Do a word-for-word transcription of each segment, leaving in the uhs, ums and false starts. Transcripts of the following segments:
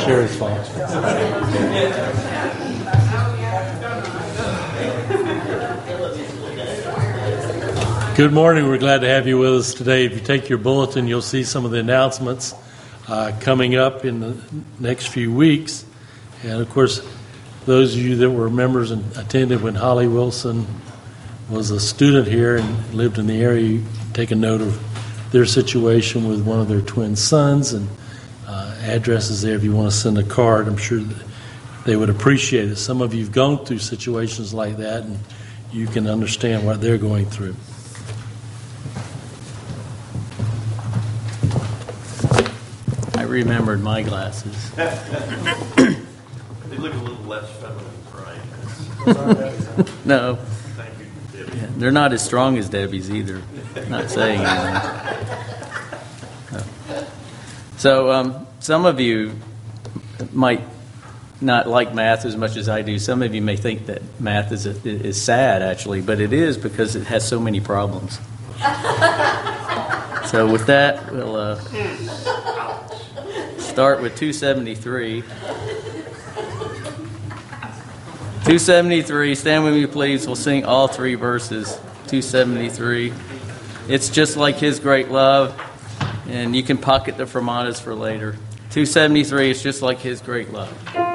Sherry's fault. Good morning. We're glad to have you with us today. If you take your bulletin, you'll see some of the announcements uh, coming up in the next few weeks. And, of course, those of you that were members and attended when Holly Wilson was a student here and lived in the area, you take a note of their situation with one of their twin sons, and uh, addresses there if you want to send a card. I'm sure that they would appreciate it. Some of you have gone through situations like that, and you can understand what they're going through. I remembered my glasses. They look a little less feminine, right? No. Thank you, Debbie. Yeah, they're not as strong as Debbie's either. Not saying anything. No. So um, some of you might not like math as much as I do. Some of you may think that math is a, is sad, actually, but it is because it has so many problems. So with that, we'll uh, start with two seventy-three. two seventy-three, stand with me, please. We'll sing all three verses. two seventy-three. It's just like His great love, and you can pocket the fermatas for later. two seventy-three, it's just like His great love.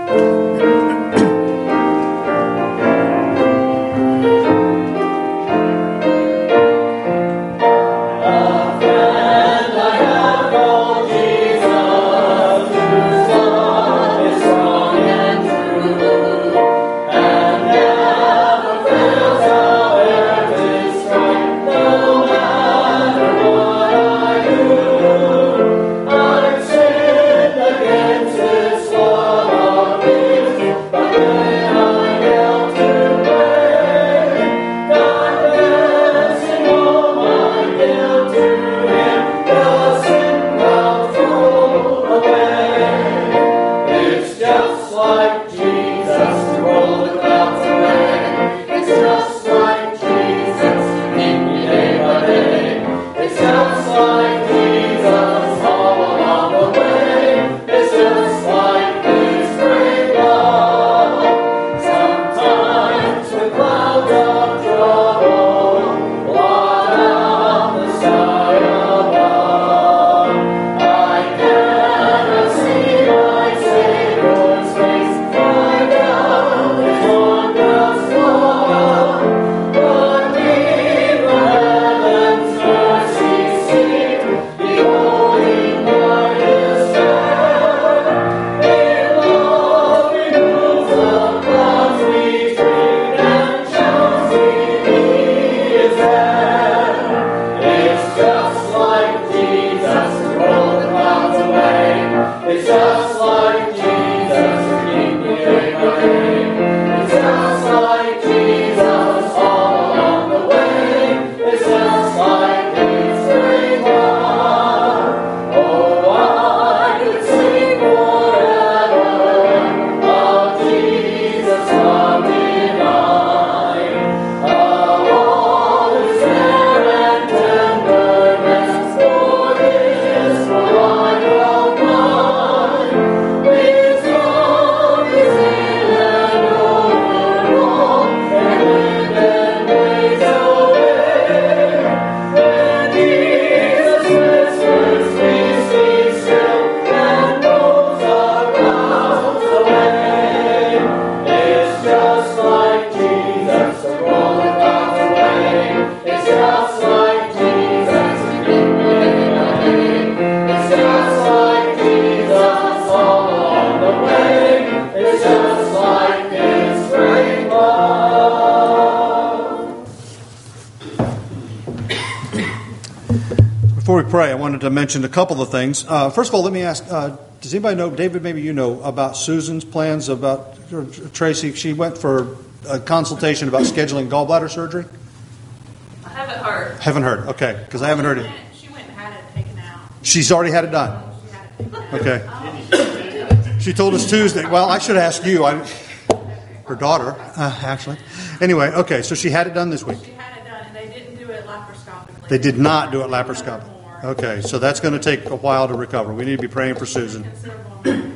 Before we pray, I wanted to mention a couple of things. Uh, first of all, let me ask, uh, does anybody know, David, maybe you know, about Susan's plans about uh, Tracy? She went for a consultation about scheduling gallbladder surgery? I haven't heard. Haven't heard, okay, because I haven't heard it. She went and had it taken out. She's already had it done? Okay. She told us Tuesday. Well, I should ask you. I, her daughter, uh, actually. Anyway, okay, so she had it done this week. She had it done, and they didn't do it laparoscopically. They did not do it laparoscopically. Okay, so that's going to take a while to recover. We need to be praying for Susan. Considerable amount of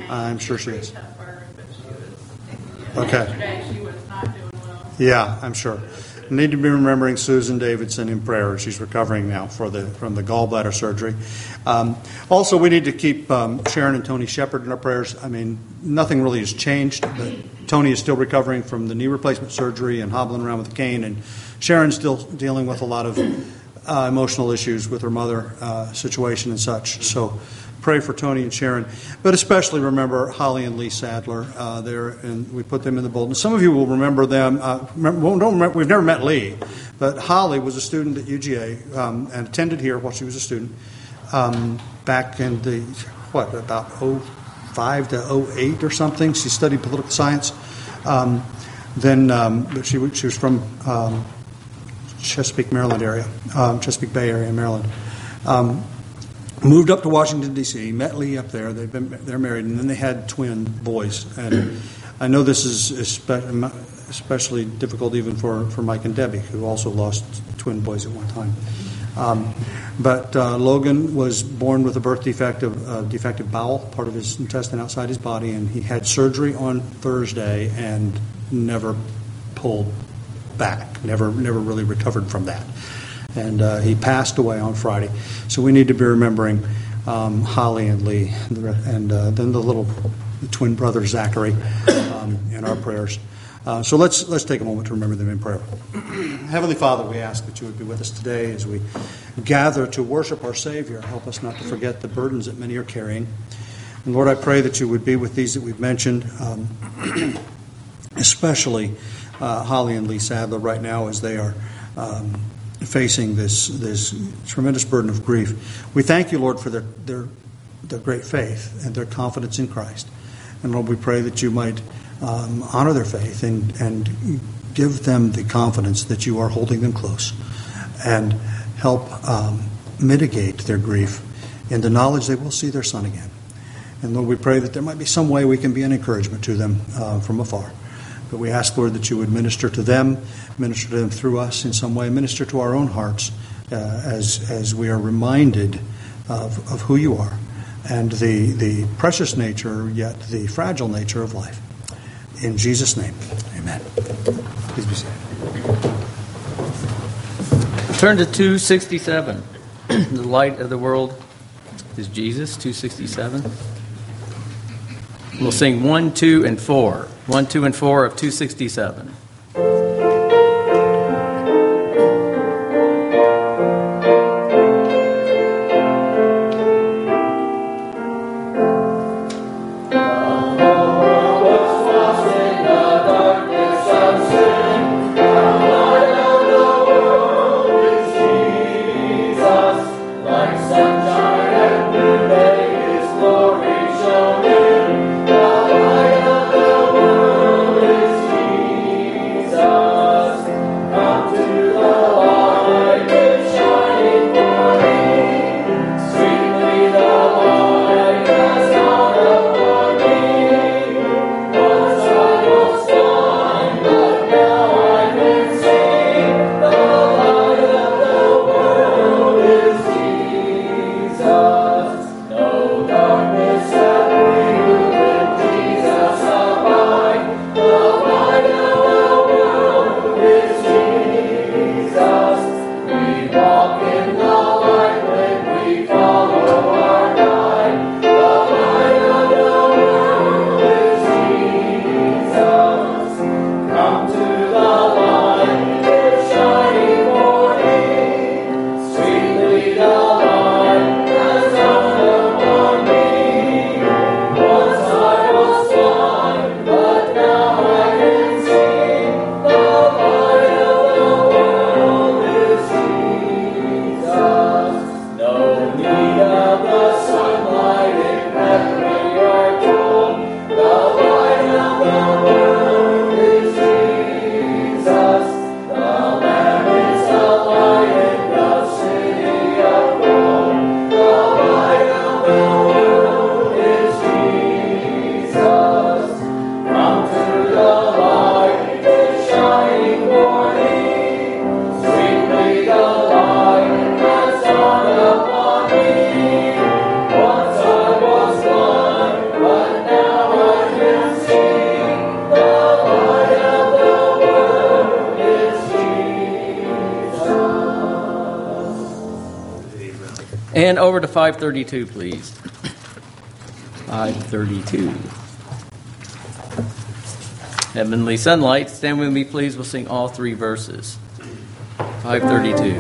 pain. I'm sure she is. Pretty tough bird, but she was, Okay. yesterday she was not doing well. Yeah, I'm sure. Need to be remembering Susan Davidson in prayer. She's recovering now for the from the gallbladder surgery. Um, also, we need to keep um, Sharon and Tony Shepard in our prayers. I mean, nothing really has changed, but Tony is still recovering from the knee replacement surgery and hobbling around with a cane, and Sharon's still dealing with a lot of uh, emotional issues with her mother uh, situation and such. So pray for Tony and Sharon, but especially remember Holly and Lee Sadler uh, there, and we put them in the bulletin. Some of you will remember them. Uh, remember, well, don't remember, we've never met Lee, but Holly was a student at U G A um, and attended here while she was a student um, back in the, what, about oh five to oh eight or something. She studied political science. Um, then um, but she, she was from um, Chesapeake, Maryland area, um, Chesapeake Bay area in Maryland. Um, Moved up to Washington, D C, met Lee up there. They've been, they're married, and then they had twin boys. And I know this is espe- especially difficult even for, for Mike and Debbie, who also lost twin boys at one time. Um, but uh, Logan was born with a birth defect of uh, defective bowel, part of his intestine outside his body, and he had surgery on Thursday and never pulled back, never never really recovered from that. And uh, he passed away on Friday. So we need to be remembering um, Holly and Lee, and uh, then the little twin brother Zachary um, in our prayers. Uh, so let's let's take a moment to remember them in prayer. Heavenly Father, we ask that you would be with us today as we gather to worship our Savior. Help us not to forget the burdens that many are carrying. And Lord, I pray that you would be with these that we've mentioned, um, especially uh, Holly and Lee Sadler right now as they are um, facing this this tremendous burden of grief. We thank you, Lord, for their, their their great faith and their confidence in Christ. And Lord, we pray that you might um, honor their faith and, and give them the confidence that you are holding them close, and help um, mitigate their grief in the knowledge they will see their son again. And Lord, we pray that there might be some way we can be an encouragement to them uh, from afar. But we ask, Lord, that you would minister to them, minister to them through us in some way, minister to our own hearts uh, as as we are reminded of, of who you are and the, the precious nature, yet the fragile nature of life. In Jesus' name, amen. Please be seated. Turn to two sixty-seven. The light of the world is Jesus, two sixty-seven. We'll sing one, two, and four. One, two, and four of two sixty-seven. And over to five thirty-two, please. five thirty-two. Heavenly Sunlight, stand with me, please. We'll sing all three verses. five thirty-two.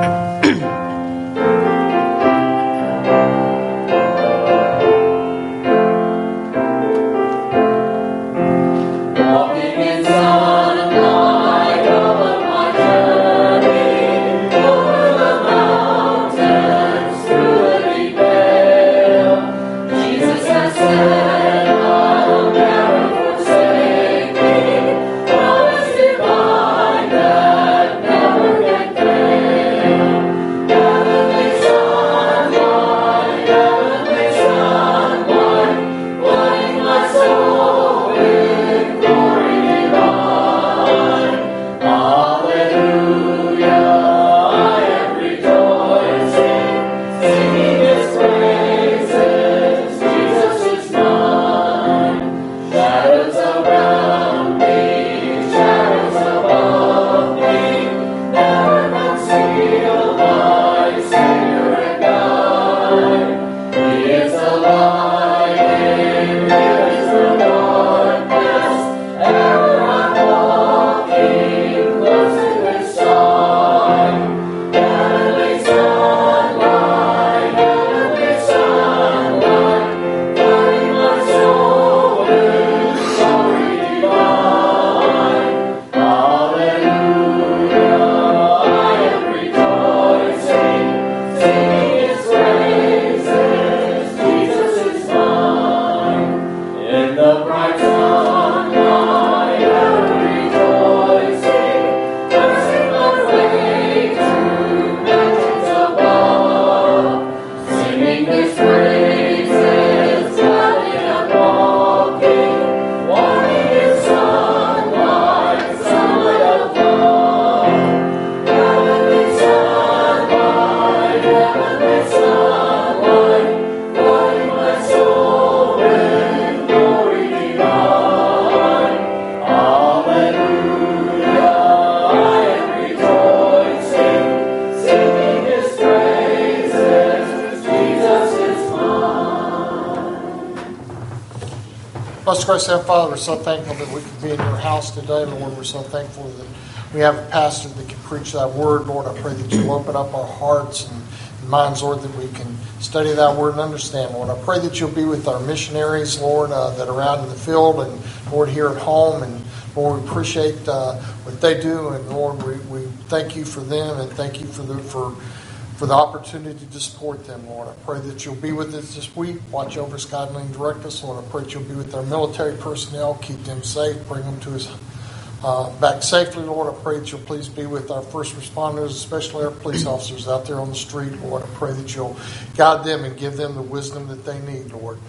Blessed Christ, Heavenly Father, we're so thankful that we can be in your house today, Lord. We're so thankful that we have a pastor that can preach that word, Lord. I pray that you'll open up our hearts and minds, Lord, that we can study that word and understand, Lord. I pray that you'll be with our missionaries, Lord, uh, that are out in the field, and Lord, here at home. And Lord, we appreciate uh, what they do, and Lord, we, we thank you for them, and thank you for the for for the opportunity to support them, Lord. I pray that you'll be with us this week. Watch over us, guide and direct us, Lord. I pray that you'll be with our military personnel, keep them safe, bring them to us uh, back safely, Lord. I pray that you'll please be with our first responders, especially our police officers out there on the street, Lord. I pray that you'll guide them and give them the wisdom that they need, Lord.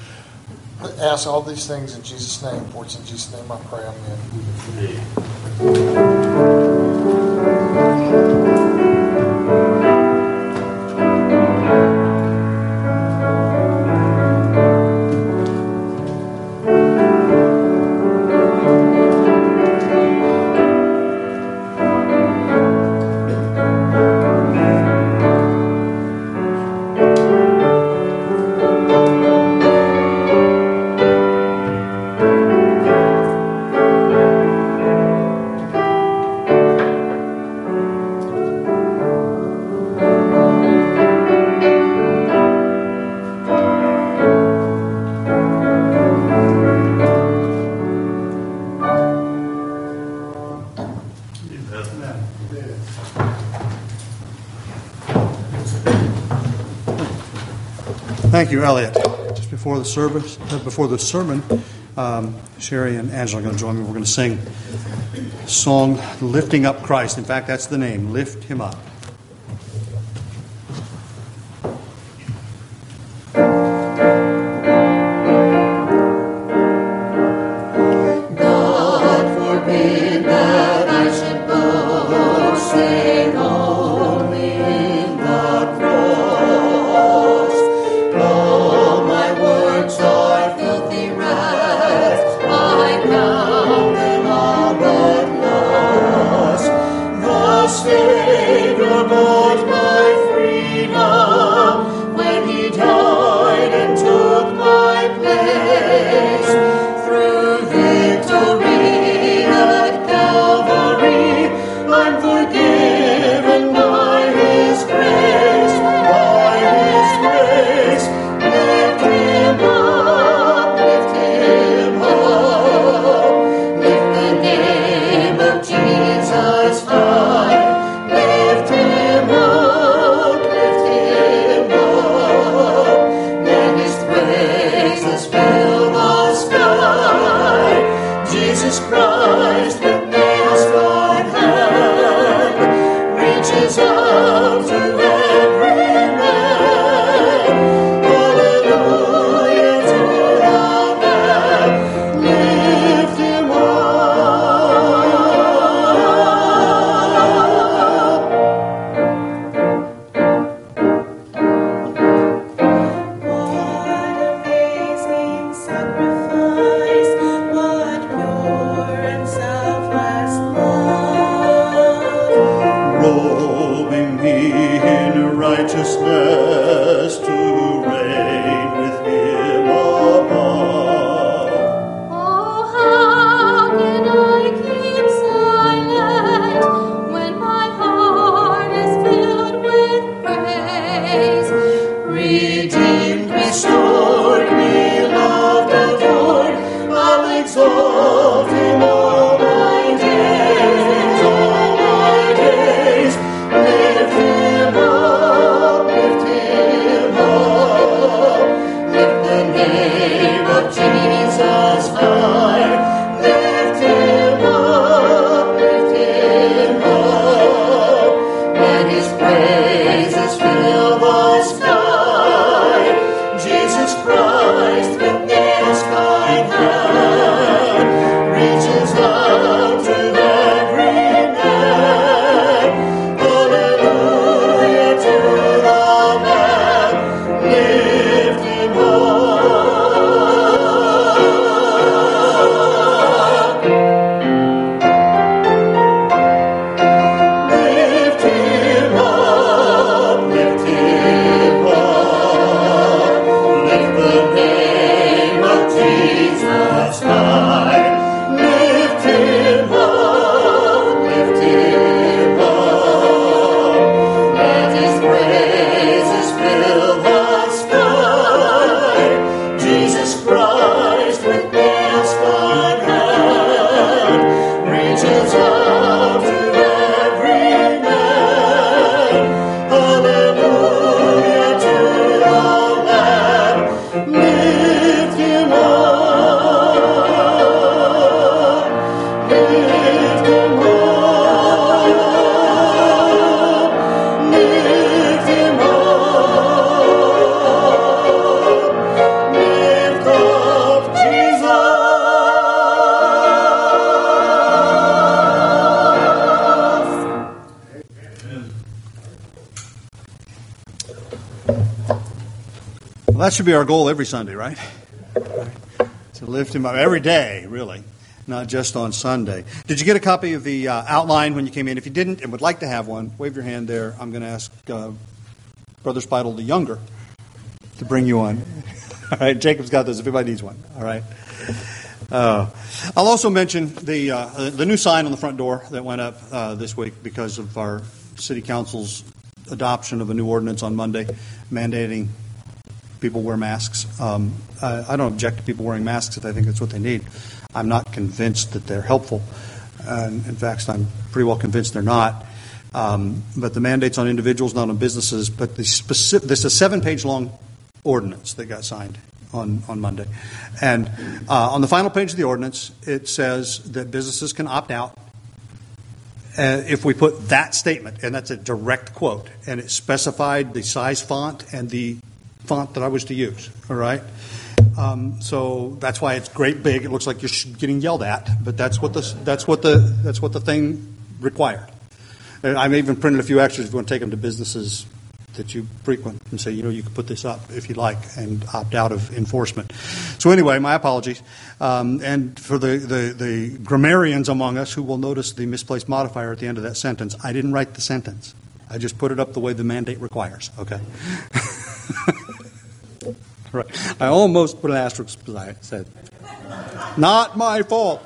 I ask all these things in Jesus' name. For it's in Jesus' name I pray. Amen. Thank you, Elliot. Just before the service, uh, before the sermon, um, Sherry and Angela are going to join me. We're going to sing a song, "Lifting Up Christ." In fact, that's the name, "Lift Him Up." Savior exalt him all my days, all my days. Lift him up, lift him up. Lift the name of Jesus high. Lift him up, lift him up. Let his praises fill the sky. Jesus Christ with nails sky high reaches out to every man. Hallelujah to the Lamb. Lift him up. Lift him up, lift him up. Lift the name of Jesus high. Lift him up, lift him up. Let his praises fill the sky. Jesus Christ with nails sky high reaches out to every man. Hallelujah to the Lamb. Lift him up. Lift him up. Lift him up. Lift up Jesus. Well, that should be our goal every Sunday, right? To lift him up every day, really, not just on Sunday. Did you get a copy of the uh, outline when you came in? If you didn't and would like to have one, wave your hand there. I'm going to ask uh, Brother Speidel the Younger to bring you one. All right, Jacob's got those if anybody needs one. All right. Uh, I'll also mention the uh, the new sign on the front door that went up uh, this week because of our city council's adoption of a new ordinance on Monday mandating people wear masks. Um, I, I don't object to people wearing masks if I think that's what they need. I'm not convinced that they're helpful. And in fact, I'm pretty well convinced they're not. Um, but the mandate's on individuals, not on businesses. But the specific, this is a seven-page long ordinance that got signed on, on Monday. And uh, on the final page of the ordinance, it says that businesses can opt out uh, if we put that statement, and that's a direct quote, and it specified the size font and the font that I was to use. All right. Um, so that's why it's great big. It looks like you're getting yelled at, but that's what the that's what the that's what the thing required. And I've even printed a few extras if you want to take them to businesses that you frequent and say, you know, you can put this up if you like and opt out of enforcement. So anyway, my apologies. Um, and for the, the, the grammarians among us who will notice the misplaced modifier at the end of that sentence, I didn't write the sentence. I just put it up the way the mandate requires. Okay. Right. I almost put an asterisk because I said, not my fault.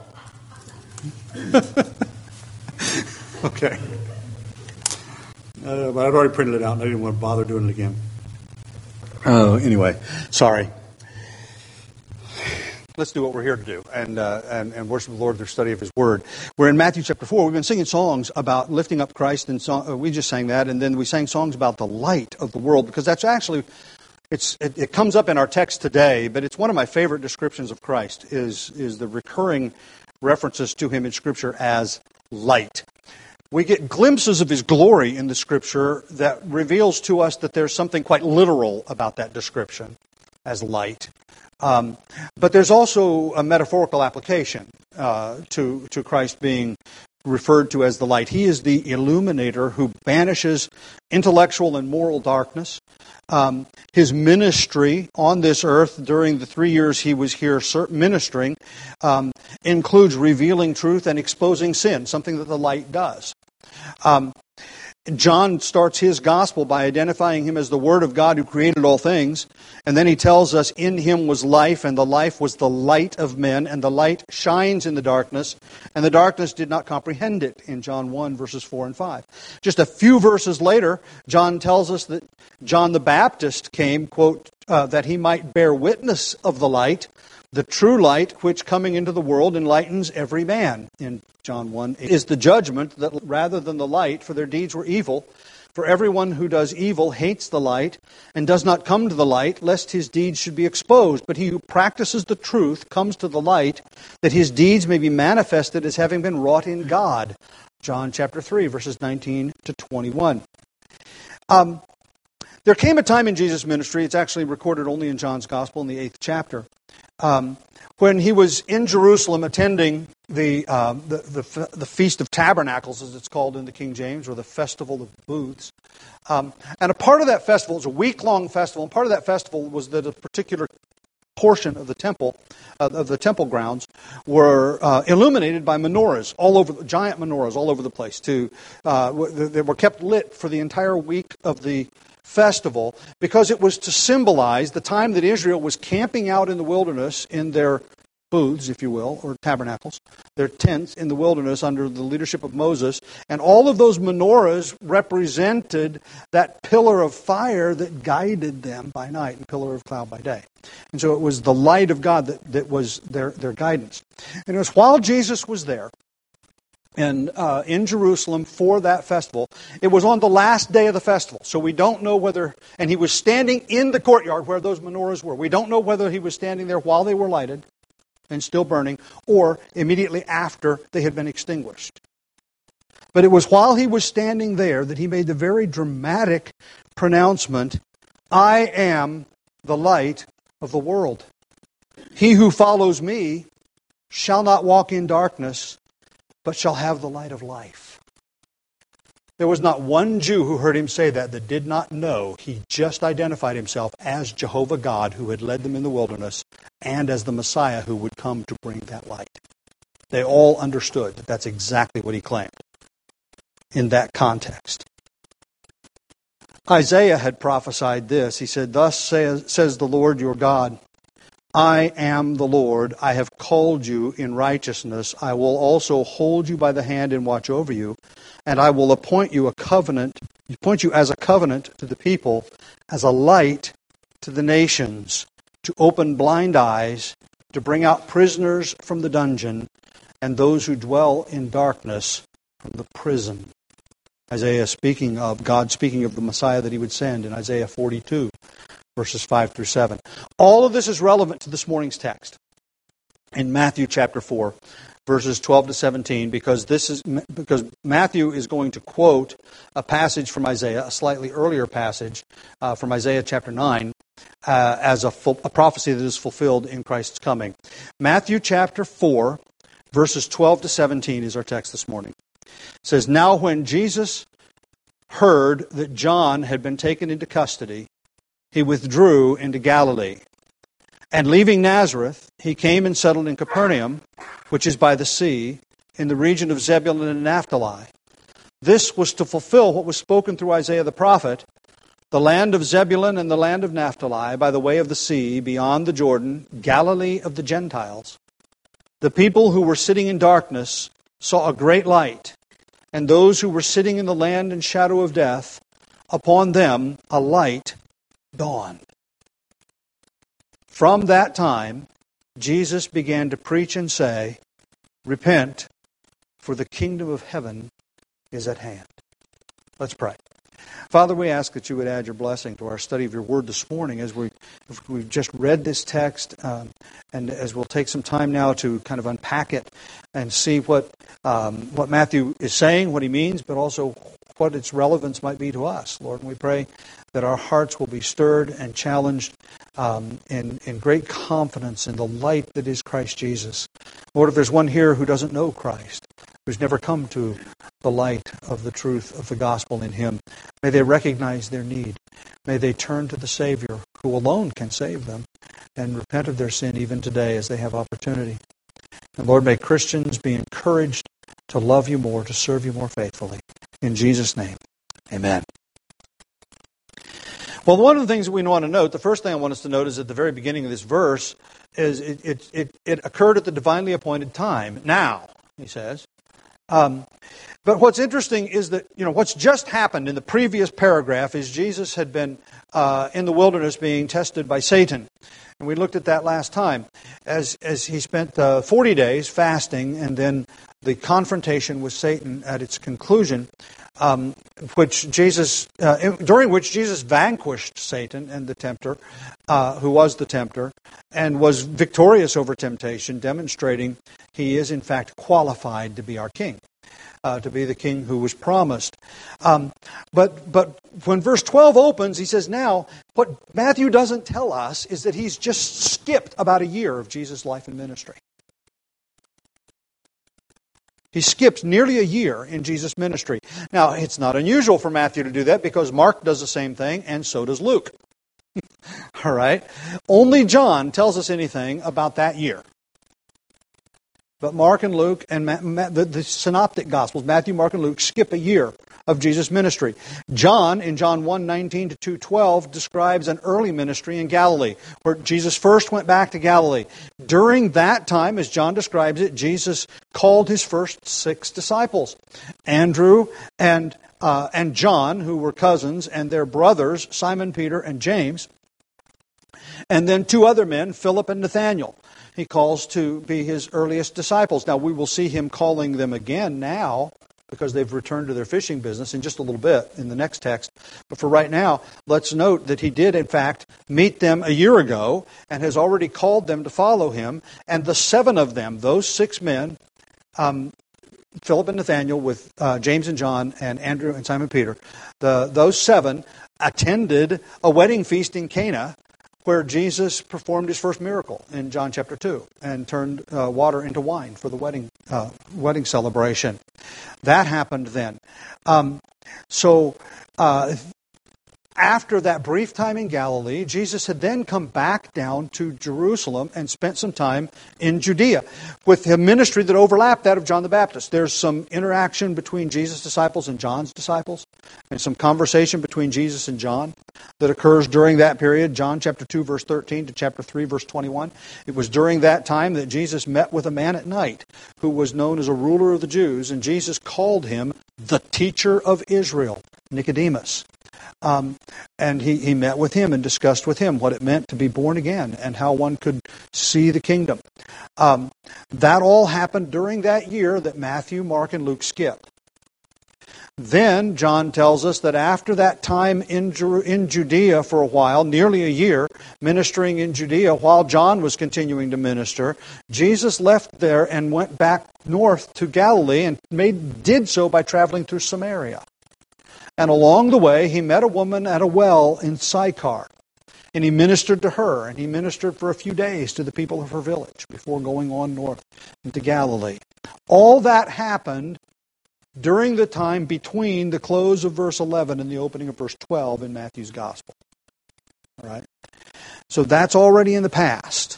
Okay. Uh, but I'd already printed it out and I didn't want to bother doing it again. Oh, anyway, sorry. Let's do what we're here to do and, uh, and and worship the Lord through study of His Word. We're in Matthew chapter four. We've been singing songs about lifting up Christ, and song, uh, we just sang that, and then we sang songs about the light of the world, because that's actually, it's it, it comes up in our text today, but it's one of my favorite descriptions of Christ, is is the recurring references to Him in Scripture as light. We get glimpses of His glory in the Scripture that reveals to us that there's something quite literal about that description as light. Um, but there's also a metaphorical application uh, to, to Christ being referred to as the light. He is the illuminator who banishes intellectual and moral darkness. Um, his ministry on this earth during the three years he was here ministering um, includes revealing truth and exposing sin, something that the light does. Um, John starts his gospel by identifying Him as the Word of God who created all things. And then he tells us, in Him was life, and the life was the light of men, and the light shines in the darkness, and the darkness did not comprehend it, in John one, verses four and five. Just a few verses later, John tells us that John the Baptist came, quote, uh, that he might bear witness of the light, the true light, which coming into the world enlightens every man. In John one, is the judgment that rather than the light, for their deeds were evil. For everyone who does evil hates the light and does not come to the light, lest his deeds should be exposed. But he who practices the truth comes to the light, that his deeds may be manifested as having been wrought in God. John chapter three, verses nineteen to twenty-one. Um, there came a time in Jesus' ministry, it's actually recorded only in John's Gospel in the eighth chapter, um, when he was in Jerusalem attending the, uh, the, the the Feast of Tabernacles, as it's called in the King James, or the Festival of Booths. Um, and a part of that festival, it's a week-long festival, and part of that festival was that a particular portion of the temple, uh, of the temple grounds, were uh, illuminated by menorahs all over, giant menorahs all over the place. To uh, they were kept lit for the entire week of the festival, because it was to symbolize the time that Israel was camping out in the wilderness in their booths, if you will, or tabernacles, their tents in the wilderness under the leadership of Moses. And all of those menorahs represented that pillar of fire that guided them by night and pillar of cloud by day. And so it was the light of God that, that was their, their guidance. And it was while Jesus was there, and uh, in Jerusalem for that festival. It was on the last day of the festival, so we don't know whether, and he was standing in the courtyard where those menorahs were. We don't know whether he was standing there while they were lighted and still burning, or immediately after they had been extinguished. But it was while he was standing there that he made the very dramatic pronouncement, "I am the light of the world. He who follows me shall not walk in darkness, but shall have the light of life." There was not one Jew who heard him say that that did not know he just identified himself as Jehovah God, who had led them in the wilderness, and as the Messiah who would come to bring that light. They all understood that that's exactly what he claimed in that context. Isaiah had prophesied this. He said, "Thus says, says the Lord your God, I am the Lord. I have called you in righteousness. I will also hold you by the hand and watch over you. And I will appoint you a covenant, appoint you as a covenant to the people, as a light to the nations, to open blind eyes, to bring out prisoners from the dungeon, and those who dwell in darkness from the prison." Isaiah speaking of, God speaking of the Messiah that he would send in Isaiah forty-two. Verses five through seven. All of this is relevant to this morning's text in Matthew chapter four, verses twelve to seventeen, because this is because Matthew is going to quote a passage from Isaiah, a slightly earlier passage uh, from Isaiah chapter nine, uh, as a, full, a prophecy that is fulfilled in Christ's coming. Matthew chapter four, verses twelve to seventeen is our text this morning. It says, "Now when Jesus heard that John had been taken into custody, he withdrew into Galilee. And leaving Nazareth, he came and settled in Capernaum, which is by the sea, in the region of Zebulun and Naphtali. This was to fulfill what was spoken through Isaiah the prophet, the land of Zebulun and the land of Naphtali, by the way of the sea, beyond the Jordan, Galilee of the Gentiles. The people who were sitting in darkness saw a great light, and those who were sitting in the land and shadow of death, upon them a light dawned." From that time, Jesus began to preach and say, "Repent, for the kingdom of heaven is at hand." Let's pray. Father, we ask that you would add your blessing to our study of your word this morning as we, we've just read this text, um, and as we'll take some time now to kind of unpack it and see what um, what Matthew is saying, what he means, but also what its relevance might be to us. Lord, and we pray that our hearts will be stirred and challenged um, in, in great confidence in the light that is Christ Jesus. Lord, if there's one here who doesn't know Christ, who's never come to the light of the truth of the gospel in him, may they recognize their need. May they turn to the Savior, who alone can save them, and repent of their sin even today as they have opportunity. And Lord, may Christians be encouraged to love you more, to serve you more faithfully. In Jesus' name, amen. Well, one of the things that we want to note, the first thing I want us to note is at the very beginning of this verse, is it, it, it, it occurred at the divinely appointed time. Now, he says, Um, but what's interesting is that, you know, what's just happened in the previous paragraph is Jesus had been uh, in the wilderness being tested by Satan. And we looked at that last time as as he spent uh, forty days fasting, and then the confrontation with Satan at its conclusion, um, which Jesus uh, during which Jesus vanquished Satan and the tempter, uh, who was the tempter, and was victorious over temptation, demonstrating he is in fact qualified to be our king. Uh, to be the king who was promised. Um, but but when verse twelve opens, he says, now, what Matthew doesn't tell us is that he's just skipped about a year of Jesus' life and ministry. He skips nearly a year in Jesus' ministry. Now, it's not unusual for Matthew to do that because Mark does the same thing, and so does Luke. All right? Only John tells us anything about that year. But Mark and Luke and Ma- Ma- the, the synoptic Gospels, Matthew, Mark, and Luke, skip a year of Jesus' ministry. John, in John one nineteen to two twelve, describes an early ministry in Galilee, where Jesus first went back to Galilee. During that time, as John describes it, Jesus called his first six disciples. Andrew and, uh, and John, who were cousins, and their brothers, Simon, Peter, and James. And then two other men, Philip and Nathanael. He calls to be his earliest disciples. Now, we will see him calling them again now because they've returned to their fishing business in just a little bit in the next text. But for right now, let's note that he did, in fact, meet them a year ago and has already called them to follow him. And the seven of them, those six men, um, Philip and Nathanael with uh, James and John and Andrew and Simon Peter, the, those seven attended a wedding feast in Cana, where Jesus performed his first miracle in John chapter two and turned uh, water into wine for the wedding uh, wedding celebration. That happened then. Um, so uh, after that brief time in Galilee, Jesus had then come back down to Jerusalem and spent some time in Judea with a ministry that overlapped that of John the Baptist. There's some interaction between Jesus' disciples and John's disciples, and some conversation between Jesus and John that occurs during that period, John chapter two, verse thirteen to chapter three, verse twenty-one. It was during that time that Jesus met with a man at night who was known as a ruler of the Jews, and Jesus called him the teacher of Israel, Nicodemus. Um, and he, he met with him and discussed with him what it meant to be born again and how one could see the kingdom. Um, that all happened during that year that Matthew, Mark, and Luke skipped. Then John tells us that after that time in, Ju- in Judea for a while, nearly a year, ministering in Judea while John was continuing to minister, Jesus left there and went back north to Galilee and made did so by traveling through Samaria. And along the way, he met a woman at a well in Sychar. And he ministered to her, and he ministered for a few days to the people of her village before going on north into Galilee. All that happened during the time between the close of verse eleven and the opening of verse twelve in Matthew's Gospel. All right? So that's already in the past.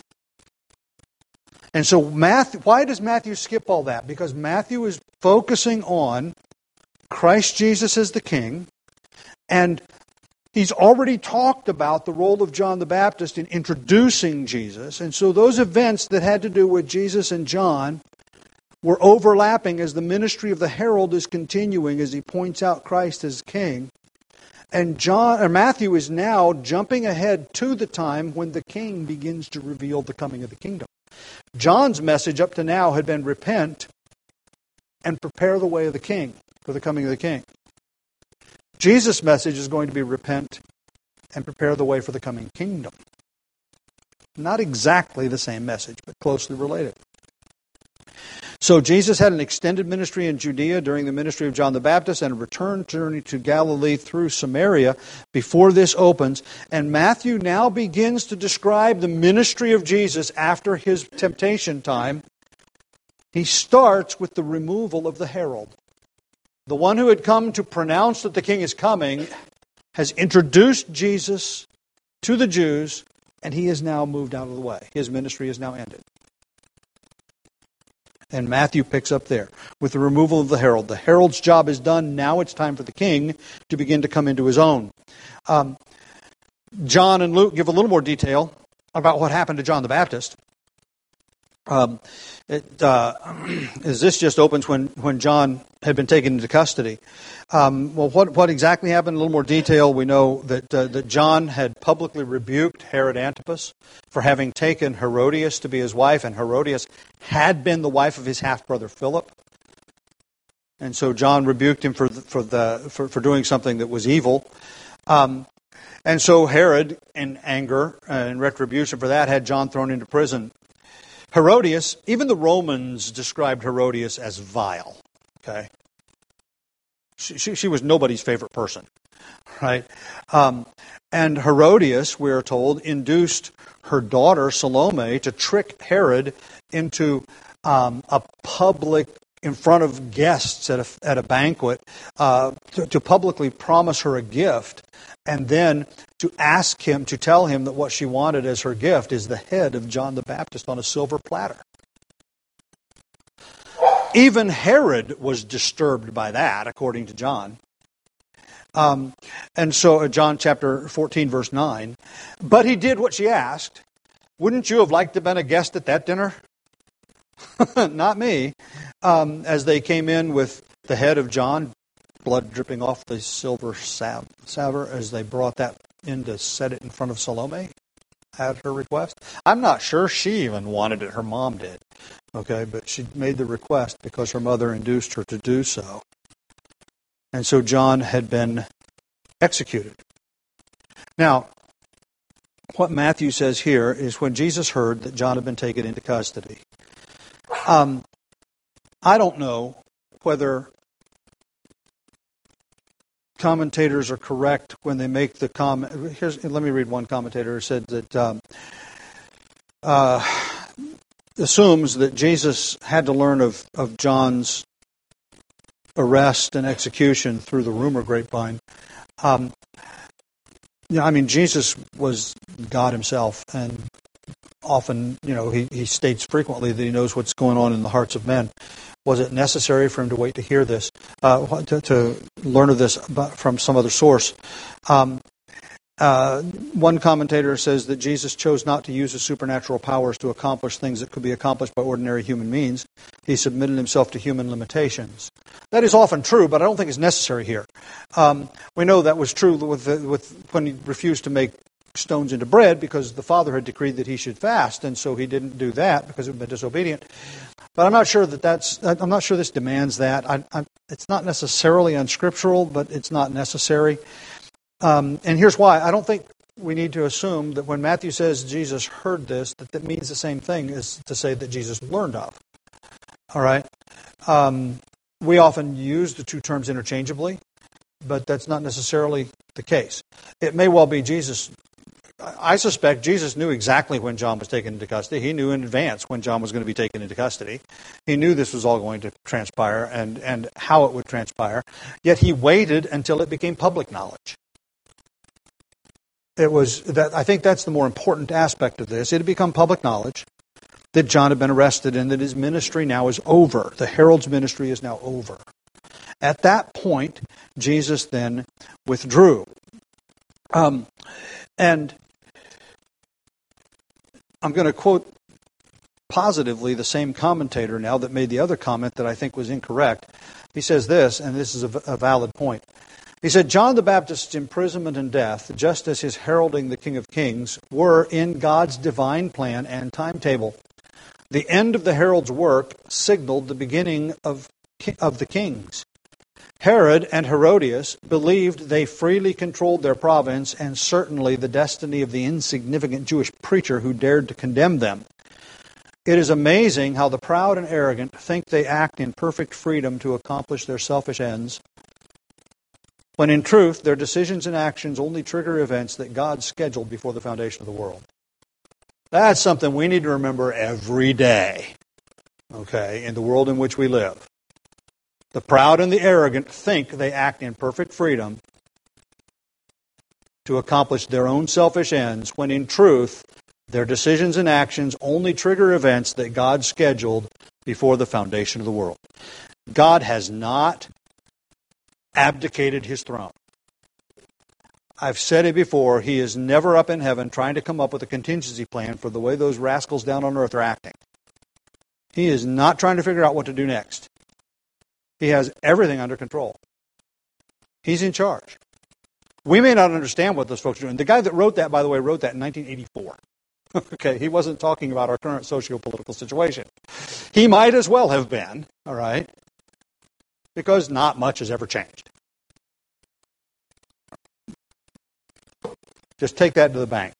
And so Matthew, why does Matthew skip all that? Because Matthew is focusing on Christ Jesus as the King, and he's already talked about the role of John the Baptist in introducing Jesus. And so those events that had to do with Jesus and John were overlapping as the ministry of the herald is continuing as he points out Christ as King. And John or Matthew is now jumping ahead to the time when the King begins to reveal the coming of the kingdom. John's message up to now had been repent and prepare the way of the King for the coming of the King. Jesus' message is going to be repent and prepare the way for the coming kingdom. Not exactly the same message, but closely related. So Jesus had an extended ministry in Judea during the ministry of John the Baptist and a return journey to Galilee through Samaria before this opens. And Matthew now begins to describe the ministry of Jesus after his temptation time. He starts with the removal of the herald. The one who had come to pronounce that the king is coming has introduced Jesus to the Jews, and he is now moved out of the way. His ministry is now ended. And Matthew picks up there with the removal of the herald. The herald's job is done. Now it's time for the king to begin to come into his own. Um, John and Luke give a little more detail about what happened to John the Baptist. Um, it, uh, is this just opens when, when John had been taken into custody? Um, well, what what exactly happened? In a little more detail. We know that uh, that John had publicly rebuked Herod Antipas for having taken Herodias to be his wife, and Herodias had been the wife of his half brother Philip. And so John rebuked him for the, for the for, for doing something that was evil. Um, and so Herod, in anger and retribution for that, had John thrown into prison. Herodias, even the Romans described Herodias as vile. Okay, she she, she was nobody's favorite person, right? Um, and Herodias, we are told, induced her daughter Salome to trick Herod into um, a public, in front of guests at a, at a banquet, uh, to, to publicly promise her a gift, and then to ask him, to tell him that what she wanted as her gift is the head of John the Baptist on a silver platter. Even Herod was disturbed by that, according to John. Um, and so, uh, John chapter fourteen, verse nine. But he did what she asked. Wouldn't you have liked to have been a guest at that dinner? Not me. Um, as they came in with the head of John, blood dripping off the silver salve, salver, as they brought that in to set it in front of Salome at her request. I'm not sure she even wanted it. Her mom did. Okay, but she made the request because her mother induced her to do so. And so John had been executed. Now, what Matthew says here is when Jesus heard that John had been taken into custody. Um, I don't know whether commentators are correct when they make the comment. Here's, let me read one commentator who said that um, uh, assumes that Jesus had to learn of, of John's arrest and execution through the rumor grapevine. Um, you know, I mean, Jesus was God himself, and often, you know, he, he states frequently that he knows what's going on in the hearts of men. Was it necessary for him to wait to hear this, uh, to, to learn of this from some other source? Um, uh, one commentator says that Jesus chose not to use his supernatural powers to accomplish things that could be accomplished by ordinary human means. He submitted himself to human limitations. That is often true, but I don't think it's necessary here. Um, we know that was true with, the, with when he refused to make stones into bread because the Father had decreed that he should fast, and so he didn't do that because he had been disobedient. But I'm not sure that that's. I'm not sure this demands that. I, I, it's not necessarily unscriptural, but it's not necessary. Um, and here's why. I don't think we need to assume that when Matthew says Jesus heard this, that that means the same thing as to say that Jesus learned of. All right. Um, we often use the two terms interchangeably, but that's not necessarily the case. It may well be Jesus. I suspect Jesus knew exactly when John was taken into custody. He knew in advance when John was going to be taken into custody. He knew this was all going to transpire and, and how it would transpire. Yet he waited until it became public knowledge. It was that I think that's the more important aspect of this. It had become public knowledge that John had been arrested and that his ministry now is over. The herald's ministry is now over. At that point, Jesus then withdrew. Um, and I'm going to quote positively the same commentator now that made the other comment that I think was incorrect. He says this, and this is a, a valid point. He said, John the Baptist's imprisonment and death, just as his heralding the King of Kings, were in God's divine plan and timetable. The end of the herald's work signaled the beginning of, of the kings. Herod and Herodias believed they freely controlled their province and certainly the destiny of the insignificant Jewish preacher who dared to condemn them. It is amazing how the proud and arrogant think they act in perfect freedom to accomplish their selfish ends, when in truth their decisions and actions only trigger events that God scheduled before the foundation of the world. That's something we need to remember every day, okay, in the world in which we live. The proud and the arrogant think they act in perfect freedom to accomplish their own selfish ends, when in truth, their decisions and actions only trigger events that God scheduled before the foundation of the world. God has not abdicated his throne. I've said it before, he is never up in heaven trying to come up with a contingency plan for the way those rascals down on earth are acting. He is not trying to figure out what to do next. He has everything under control. He's in charge. We may not understand what those folks are doing. The guy that wrote that, by the way, wrote that in nineteen eighty-four. Okay, he wasn't talking about our current socio-political situation. He might as well have been, all right, because not much has ever changed. Just take that to the bank.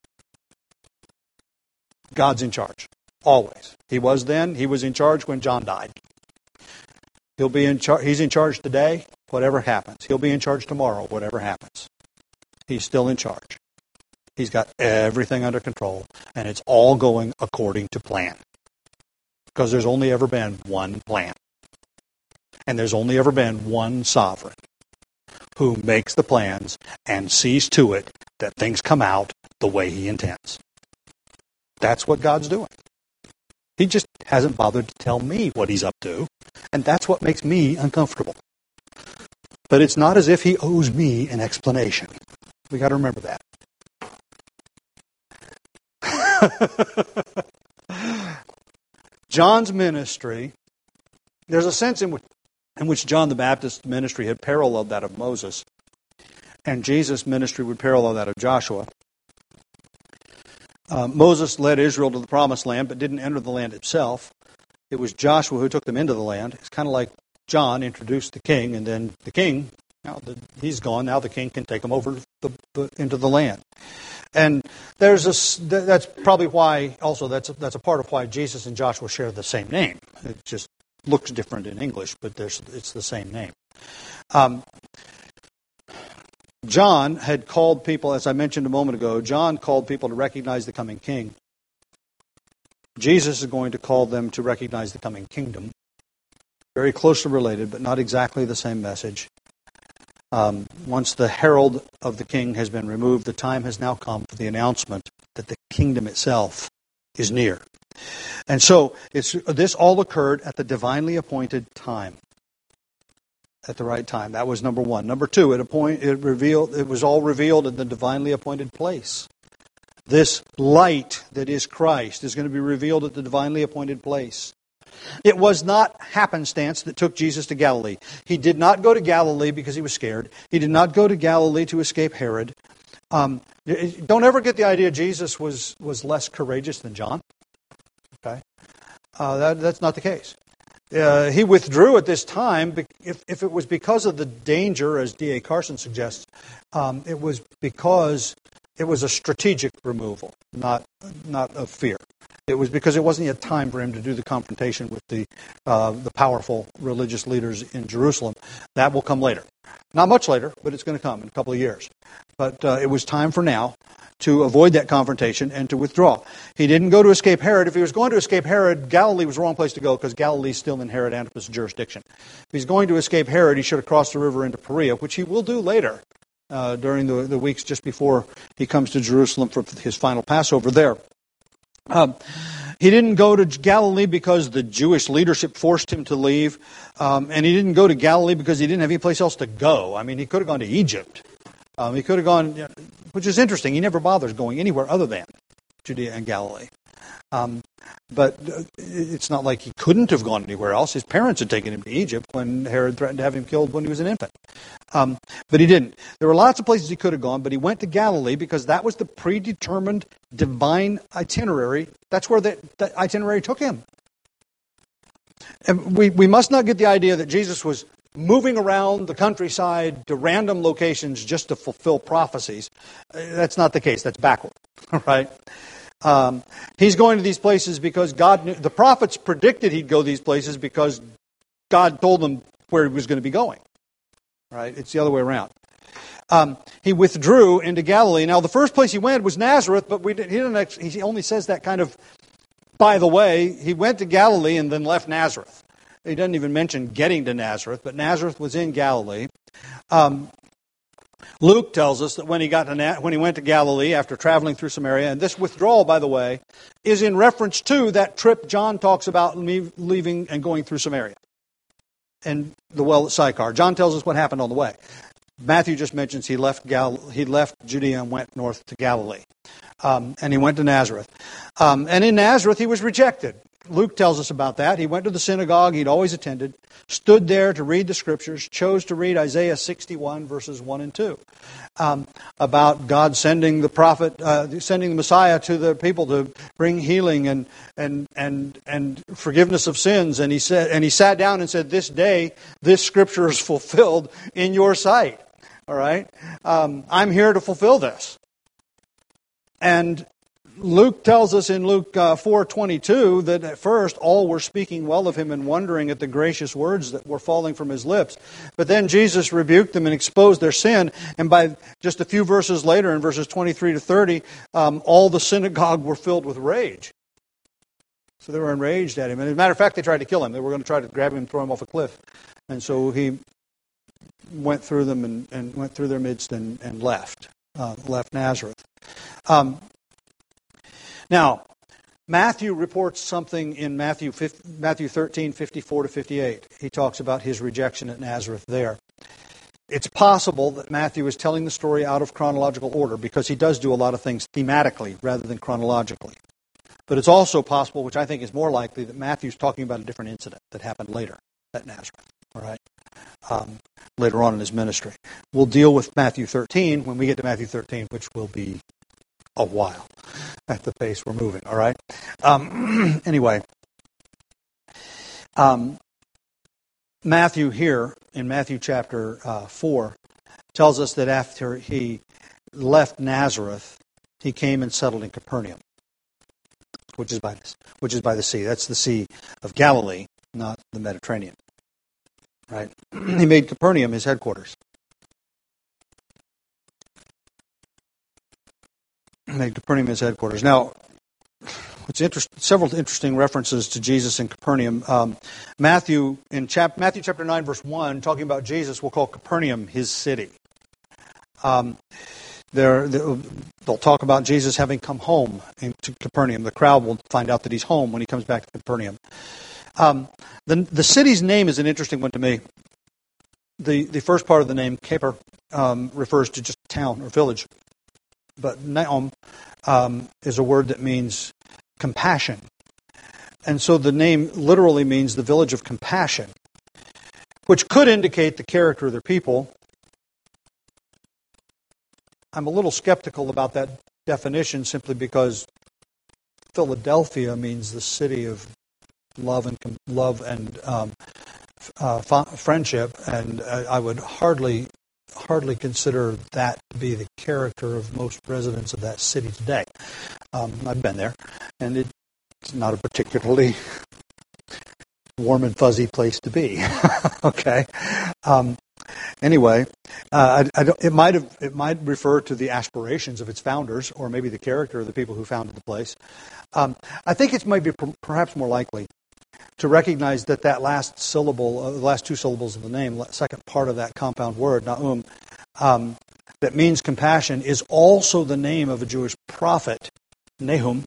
God's in charge, always. He was then. He was in charge when John died. He'll be in charge. He's in charge today, whatever happens. He'll be in charge tomorrow, whatever happens. He's still in charge. He's got everything under control, and it's all going according to plan. Because there's only ever been one plan. And there's only ever been one sovereign who makes the plans and sees to it that things come out the way he intends. That's what God's doing. He just hasn't bothered to tell me what he's up to, and that's what makes me uncomfortable. But it's not as if he owes me an explanation. We got to remember that. John's ministry, there's a sense in which, in which John the Baptist's ministry had paralleled that of Moses, and Jesus' ministry would parallel that of Joshua. Uh, Moses led Israel to the promised land, but didn't enter the land itself. It was Joshua who took them into the land. It's kind of like John introduced the king, and then the king, now the, he's gone, now the king can take them over the, the, into the land. And there's a, that's probably why, also, that's a, that's a part of why Jesus and Joshua share the same name. It just looks different in English, but there's, it's the same name. Um, John had called people, as I mentioned a moment ago, John called people to recognize the coming king. Jesus is going to call them to recognize the coming kingdom. Very closely related, but not exactly the same message. Um, once the herald of the king has been removed, the time has now come for the announcement that the kingdom itself is near. And so it's, this all occurred at the divinely appointed time. At the right time. That was number one. Number two, it, appoint, it, revealed, it was all revealed in the divinely appointed place. This light that is Christ is going to be revealed at the divinely appointed place. It was not happenstance that took Jesus to Galilee. He did not go to Galilee because he was scared. He did not go to Galilee to escape Herod. Um, don't ever get the idea Jesus was, was less courageous than John. Okay, uh, that, that's not the case. Uh, he withdrew at this time. If, if it was because of the danger, as D A Carson suggests, um, it was because it was a strategic removal, not not of fear. It was because it wasn't yet time for him to do the confrontation with the uh, the powerful religious leaders in Jerusalem. That will come later. Not much later, but it's going to come in a couple of years. But uh, it was time for now to avoid that confrontation and to withdraw. He didn't go to escape Herod. If he was going to escape Herod, Galilee was the wrong place to go because Galilee is still in Herod Antipas' jurisdiction. If he's going to escape Herod, he should have crossed the river into Perea, which he will do later uh, during the, the weeks just before he comes to Jerusalem for his final Passover there. Um, he didn't go to Galilee because the Jewish leadership forced him to leave, um, and he didn't go to Galilee because he didn't have any place else to go. I mean, he could have gone to Egypt. Um, he could have gone, which is interesting. He never bothers going anywhere other than Judea and Galilee. Um, but it's not like he couldn't have gone anywhere else. His parents had taken him to Egypt when Herod threatened to have him killed when he was an infant. Um, but he didn't. There were lots of places he could have gone, but he went to Galilee because that was the predetermined divine itinerary. That's where the, the itinerary took him. And we, we must not get the idea that Jesus was moving around the countryside to random locations just to fulfill prophecies. That's not the case. That's backward. All right? Um, he's going to these places because God knew, the prophets predicted he'd go these places because God told them where he was going to be going. Right? It's the other way around. Um, he withdrew into Galilee. Now, the first place he went was Nazareth, but we didn't, he, didn't actually, he only says that kind of by the way. He went to Galilee and then left Nazareth. He doesn't even mention getting to Nazareth, but Nazareth was in Galilee. Um, Luke tells us that when he got to Na- when he went to Galilee after traveling through Samaria, and this withdrawal, by the way, is in reference to that trip John talks about leave, leaving and going through Samaria and the well at Sychar. John tells us what happened on the way. Matthew just mentions he left Gal- he left Judea and went north to Galilee, um, and he went to Nazareth. Um, and in Nazareth, he was rejected. Luke tells us about that. He went to the synagogue he'd always attended, stood there to read the Scriptures, chose to read Isaiah sixty-one, verses one and two, um, about God sending the prophet, uh, sending the Messiah to the people to bring healing and and and and forgiveness of sins. And he said, and he sat down and said, "This day, this Scripture is fulfilled in your sight." All right, um, I'm here to fulfill this. And Luke tells us in Luke uh, four twenty-two that at first all were speaking well of him and wondering at the gracious words that were falling from his lips. But then Jesus rebuked them and exposed their sin. And by just a few verses later, in verses twenty-three to thirty, um, all the synagogue were filled with rage. So they were enraged at him. And as a matter of fact, they tried to kill him. They were going to try to grab him and throw him off a cliff. And so he went through them and, and went through their midst and, and left, uh, left Nazareth. Um, Now, Matthew reports something in Matthew Matthew thirteen, fifty-four to fifty-eight. He talks about his rejection at Nazareth there. It's possible that Matthew is telling the story out of chronological order because he does do a lot of things thematically rather than chronologically. But it's also possible, which I think is more likely, that Matthew's talking about a different incident that happened later at Nazareth, all right? Um, later on in his ministry. We'll deal with Matthew thirteen when we get to Matthew thirteen, which will be a while at the pace we're moving, all right? Um, anyway, um, Matthew here, in Matthew chapter uh, four, tells us that after he left Nazareth, he came and settled in Capernaum, which is by the, which is by the sea. That's the Sea of Galilee, not the Mediterranean, right? He made Capernaum his headquarters. Made Capernaum his headquarters. Now, what's interest, several interesting references to Jesus in Capernaum. Um, Matthew in chap, Matthew chapter nine, verse one, talking about Jesus, will call Capernaum his city. Um, there, they'll talk about Jesus having come home into Capernaum. The crowd will find out that he's home when he comes back to Capernaum. Um, the the city's name is an interesting one to me. The the first part of the name, Caper, um, refers to just town or village. But Nahum um, is a word that means compassion. And so the name literally means the village of compassion, which could indicate the character of their people. I'm a little skeptical about that definition simply because Philadelphia means the city of love and love and um, uh, friendship, and I would hardly hardly consider that to be the character of most residents of that city today. Um, I've been there, and it's not a particularly warm and fuzzy place to be. Okay. Um, anyway, uh, I, I don't, it might have it might refer to the aspirations of its founders, or maybe the character of the people who founded the place. Um, I think it might be per- perhaps more likely to recognize that that last syllable, uh, the last two syllables of the name, second part of that compound word, Nahum, um, that means compassion, is also the name of a Jewish prophet, Nahum,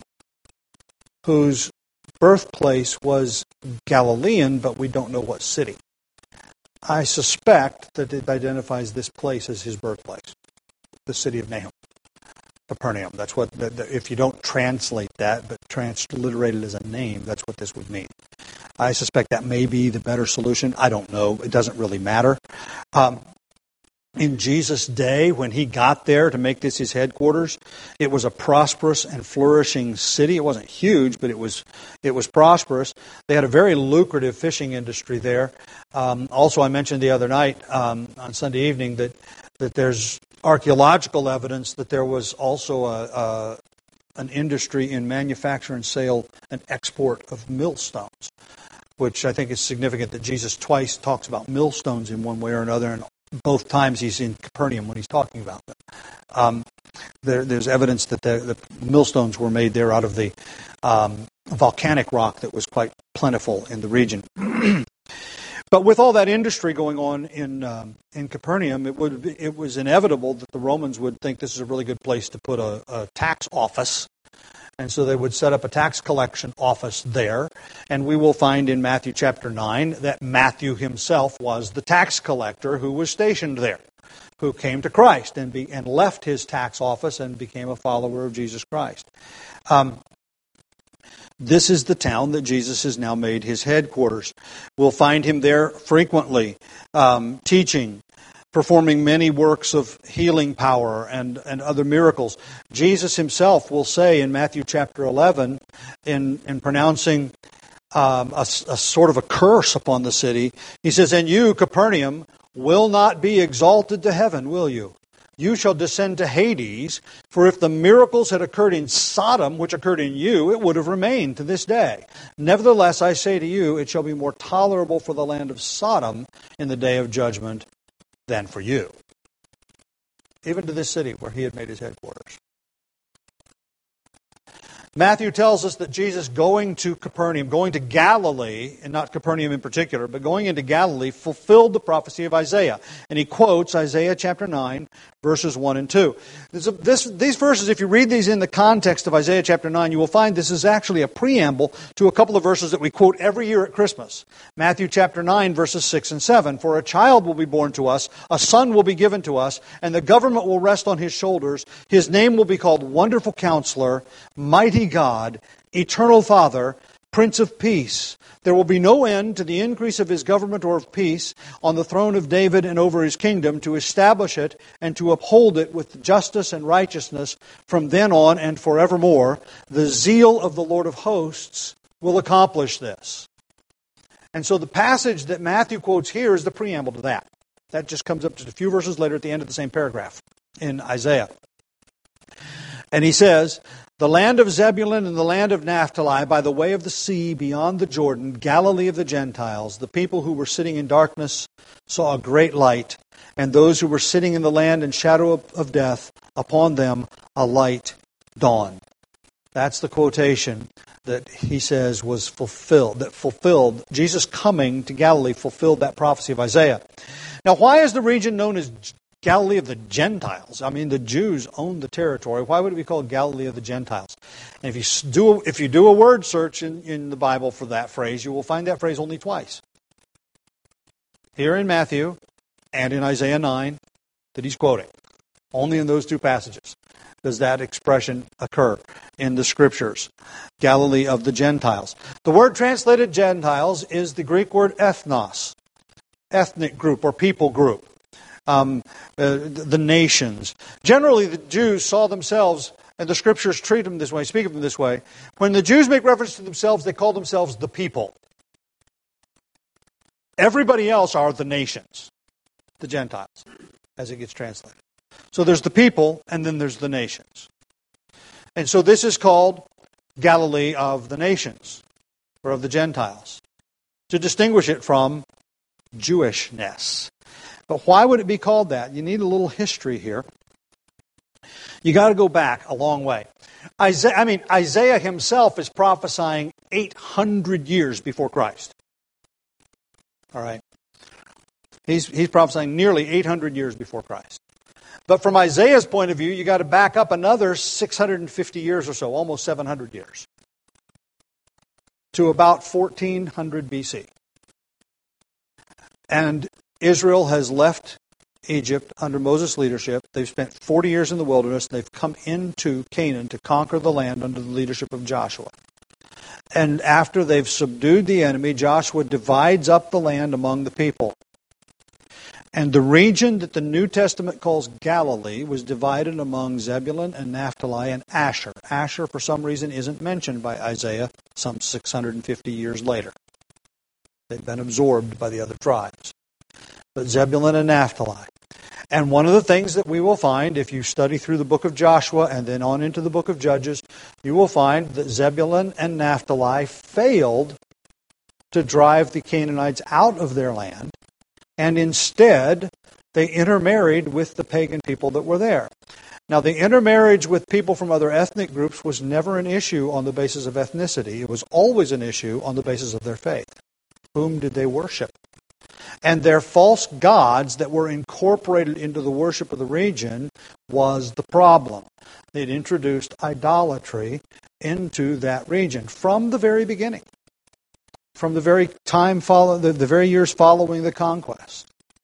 whose birthplace was Galilean, but we don't know what city. I suspect that it identifies this place as his birthplace, the city of Nahum, Capernaum. That's what, the, the, if you don't translate that, but transliterate it as a name, that's what this would mean. I suspect that may be the better solution. I don't know. It doesn't really matter. Um, in Jesus' day, when he got there to make this his headquarters, it was a prosperous and flourishing city. It wasn't huge, but it was it was prosperous. They had a very lucrative fishing industry there. Um, also, I mentioned the other night um, on Sunday evening that that there's archaeological evidence that there was also a, a an industry in manufacture and sale and export of millstones, which I think is significant that Jesus twice talks about millstones in one way or another, and both times he's in Capernaum when he's talking about them. Um, there, there's evidence that the, the millstones were made there out of the um, volcanic rock that was quite plentiful in the region. But with all that industry going on in um, in Capernaum, it would be, it was inevitable that the Romans would think this is a really good place to put a, a tax office, and so they would set up a tax collection office there. And we will find in Matthew chapter nine that Matthew himself was the tax collector who was stationed there, who came to Christ and be, and left his tax office and became a follower of Jesus Christ. Um, This is the town that Jesus has now made his headquarters. We'll find him there frequently, um, teaching, performing many works of healing power and, and other miracles. Jesus himself will say in Matthew chapter eleven, in, in pronouncing um, a, a sort of a curse upon the city, he says, "And you, Capernaum, will not be exalted to heaven, will you? You shall descend to Hades, for if the miracles had occurred in Sodom, which occurred in you, it would have remained to this day. Nevertheless, I say to you, it shall be more tolerable for the land of Sodom in the day of judgment than for you." Even to this city where he had made his headquarters. Matthew tells us that Jesus going to Capernaum, going to Galilee, and not Capernaum in particular, but going into Galilee, fulfilled the prophecy of Isaiah. And he quotes Isaiah chapter nine, verses one and two. This, this, these verses, if you read these in the context of Isaiah chapter nine, you will find this is actually a preamble to a couple of verses that we quote every year at Christmas. Matthew chapter nine, verses six and seven. "For a child will be born to us, a son will be given to us, and the government will rest on his shoulders. His name will be called Wonderful Counselor, Mighty God, Eternal Father, Prince of Peace. There will be no end to the increase of his government or of peace on the throne of David and over his kingdom, to establish it and to uphold it with justice and righteousness from then on and forevermore. The zeal of the Lord of hosts will accomplish this." And so the passage that Matthew quotes here is the preamble to that. That just comes up just a few verses later at the end of the same paragraph in Isaiah. And he says, "The land of Zebulun and the land of Naphtali, by the way of the sea beyond the Jordan, Galilee of the Gentiles, the people who were sitting in darkness saw a great light, and those who were sitting in the land and shadow of, of death, upon them a light dawned." That's the quotation that he says was fulfilled, that fulfilled, Jesus coming to Galilee fulfilled that prophecy of Isaiah. Now, why is the region known as Galilee of the Gentiles? I mean, the Jews owned the territory. Why would it be called Galilee of the Gentiles? And if you do, if you do a word search in, in the Bible for that phrase, you will find that phrase only twice. Here in Matthew and in Isaiah nine that he's quoting. Only in those two passages does that expression occur in the Scriptures. Galilee of the Gentiles. The word translated Gentiles is the Greek word ethnos, ethnic group or people group. Um, uh, the nations. Generally, the Jews saw themselves, and the Scriptures treat them this way, speak of them this way. When the Jews make reference to themselves, they call themselves the people. Everybody else are the nations, the Gentiles, as it gets translated. So there's the people, and then there's the nations. And so this is called Galilee of the nations, or of the Gentiles, to distinguish it from Jewishness. But why would it be called that? You need a little history here. You got to go back a long way. Isaiah, I mean, Isaiah himself is prophesying eight hundred years before Christ. All right. He's, he's prophesying nearly eight hundred years before Christ. But from Isaiah's point of view, you got to back up another six hundred fifty years or so, almost seven hundred years, to about fourteen hundred B C. And Israel has left Egypt under Moses' leadership. They've spent forty years in the wilderness. They've come into Canaan to conquer the land under the leadership of Joshua. And after they've subdued the enemy, Joshua divides up the land among the people. And the region that the New Testament calls Galilee was divided among Zebulun and Naphtali and Asher. Asher, for some reason, isn't mentioned by Isaiah some six hundred fifty years later. They've been absorbed by the other tribes. But Zebulun and Naphtali. And one of the things that we will find, if you study through the book of Joshua and then on into the book of Judges, you will find that Zebulun and Naphtali failed to drive the Canaanites out of their land, and instead they intermarried with the pagan people that were there. Now, the intermarriage with people from other ethnic groups was never an issue on the basis of ethnicity. It was always an issue on the basis of their faith. Whom did they worship? And their false gods that were incorporated into the worship of the region was the problem. They'd introduced idolatry into that region from the very beginning, from the very time follow, the, the very years following the conquest.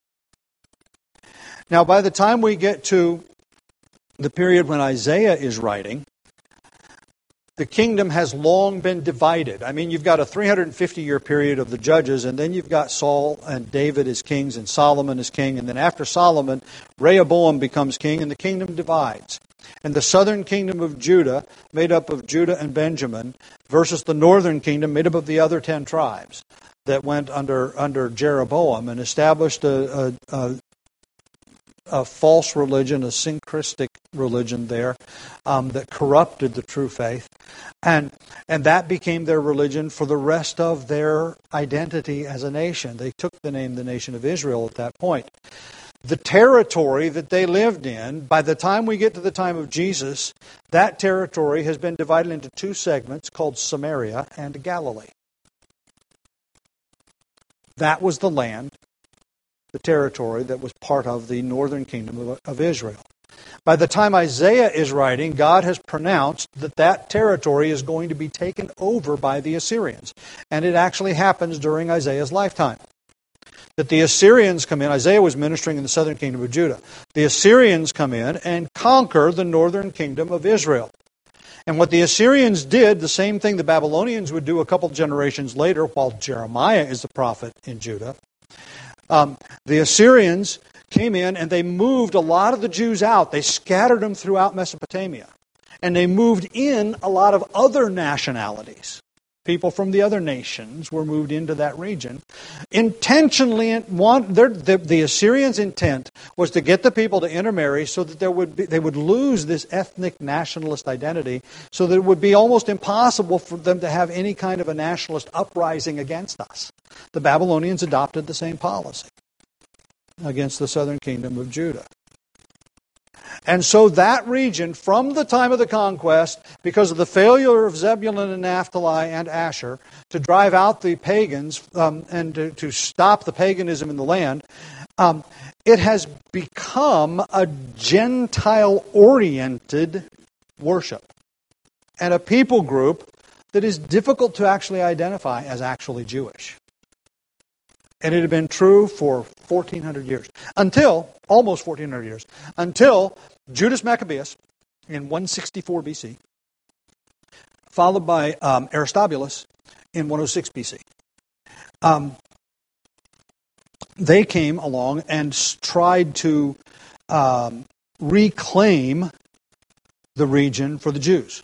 Now, by the time we get to the period when Isaiah is writing, the kingdom has long been divided. I mean, you've got a three hundred fifty year period of the judges, and then you've got Saul and David as kings, and Solomon as king, and then after Solomon, Rehoboam becomes king, and the kingdom divides. And the southern kingdom of Judah, made up of Judah and Benjamin, versus the northern kingdom, made up of the other ten tribes that went under under Jeroboam and established a, a, a, a false religion, a syncretic religion there um, that corrupted the true faith. And, and that became their religion for the rest of their identity as a nation. They took the name the nation of Israel at that point. The territory that they lived in, by the time we get to the time of Jesus, that territory has been divided into two segments called Samaria and Galilee. That was the land, the territory that was part of the northern kingdom of, of Israel. By the time Isaiah is writing, God has pronounced that that territory is going to be taken over by the Assyrians. And it actually happens during Isaiah's lifetime. That the Assyrians come in, Isaiah was ministering in the southern kingdom of Judah. The Assyrians come in and conquer the northern kingdom of Israel. And what the Assyrians did, the same thing the Babylonians would do a couple generations later while Jeremiah is the prophet in Judah. Um, the Assyrians came in and they moved a lot of the Jews out. They scattered them throughout Mesopotamia. And they moved in a lot of other nationalities. People from the other nations were moved into that region. Intentionally, want, the, the Assyrians' intent was to get the people to intermarry so that there would be, they would lose this ethnic nationalist identity, so that it would be almost impossible for them to have any kind of a nationalist uprising against us. The Babylonians adopted the same policy against the southern kingdom of Judah. And so that region, from the time of the conquest, because of the failure of Zebulun and Naphtali and Asher to drive out the pagans um, and to, to stop the paganism in the land, um, it has become a Gentile-oriented worship and a people group that is difficult to actually identify as actually Jewish. And it had been true for fourteen hundred years, until, almost fourteen hundred years, until Judas Maccabeus in one sixty-four B C, followed by um, Aristobulus in one oh six B C. Um, they came along and tried to um, reclaim the region for the Jews.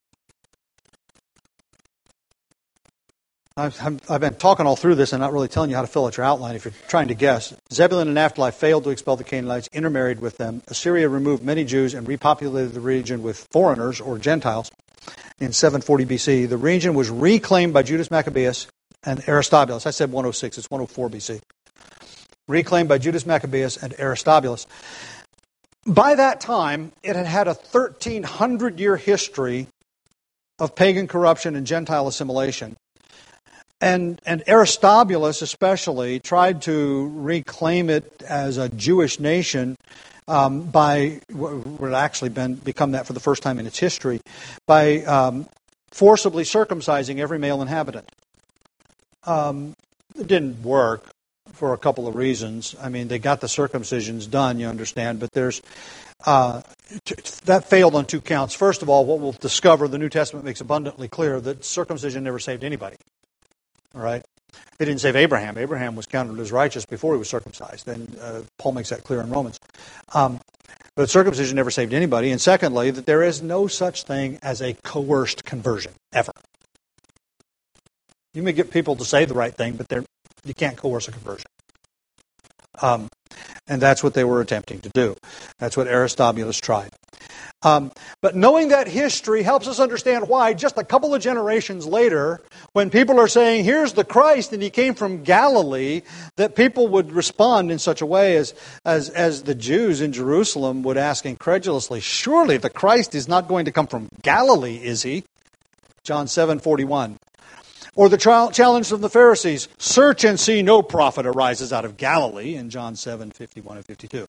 I've, I've been talking all through this and not really telling you how to fill out your outline if you're trying to guess. Zebulun and Naphtali failed to expel the Canaanites, intermarried with them. Assyria removed many Jews and repopulated the region with foreigners or Gentiles in seven forty B C. The region was reclaimed by Judas Maccabeus and Aristobulus. I said one oh six, it's one oh four B C. Reclaimed by Judas Maccabeus and Aristobulus. By that time, it had had a thirteen hundred year history of pagan corruption and Gentile assimilation. And, and Aristobulus especially tried to reclaim it as a Jewish nation um, by, what had actually been become that for the first time in its history, by um, forcibly circumcising every male inhabitant. Um, it didn't work for a couple of reasons. I mean, they got the circumcisions done, you understand, but there's uh, t- that failed on two counts. First of all, what we'll discover, the New Testament makes abundantly clear that circumcision never saved anybody. All right, it didn't save Abraham. Abraham was counted as righteous before he was circumcised, and uh, Paul makes that clear in Romans. Um, but circumcision never saved anybody. And secondly, that there is no such thing as a coerced conversion, ever. You may get people to say the right thing, but you can't coerce a conversion. Um, and that's what they were attempting to do. That's what Aristobulus tried. Um, but knowing that history helps us understand why just a couple of generations later, when people are saying, here's the Christ and he came from Galilee, that people would respond in such a way as, as, as the Jews in Jerusalem would ask incredulously, surely the Christ is not going to come from Galilee, is he? John seven forty-one. Or the challenge from the Pharisees, search and see no prophet arises out of Galilee, in John seven fifty-one and fifty-two.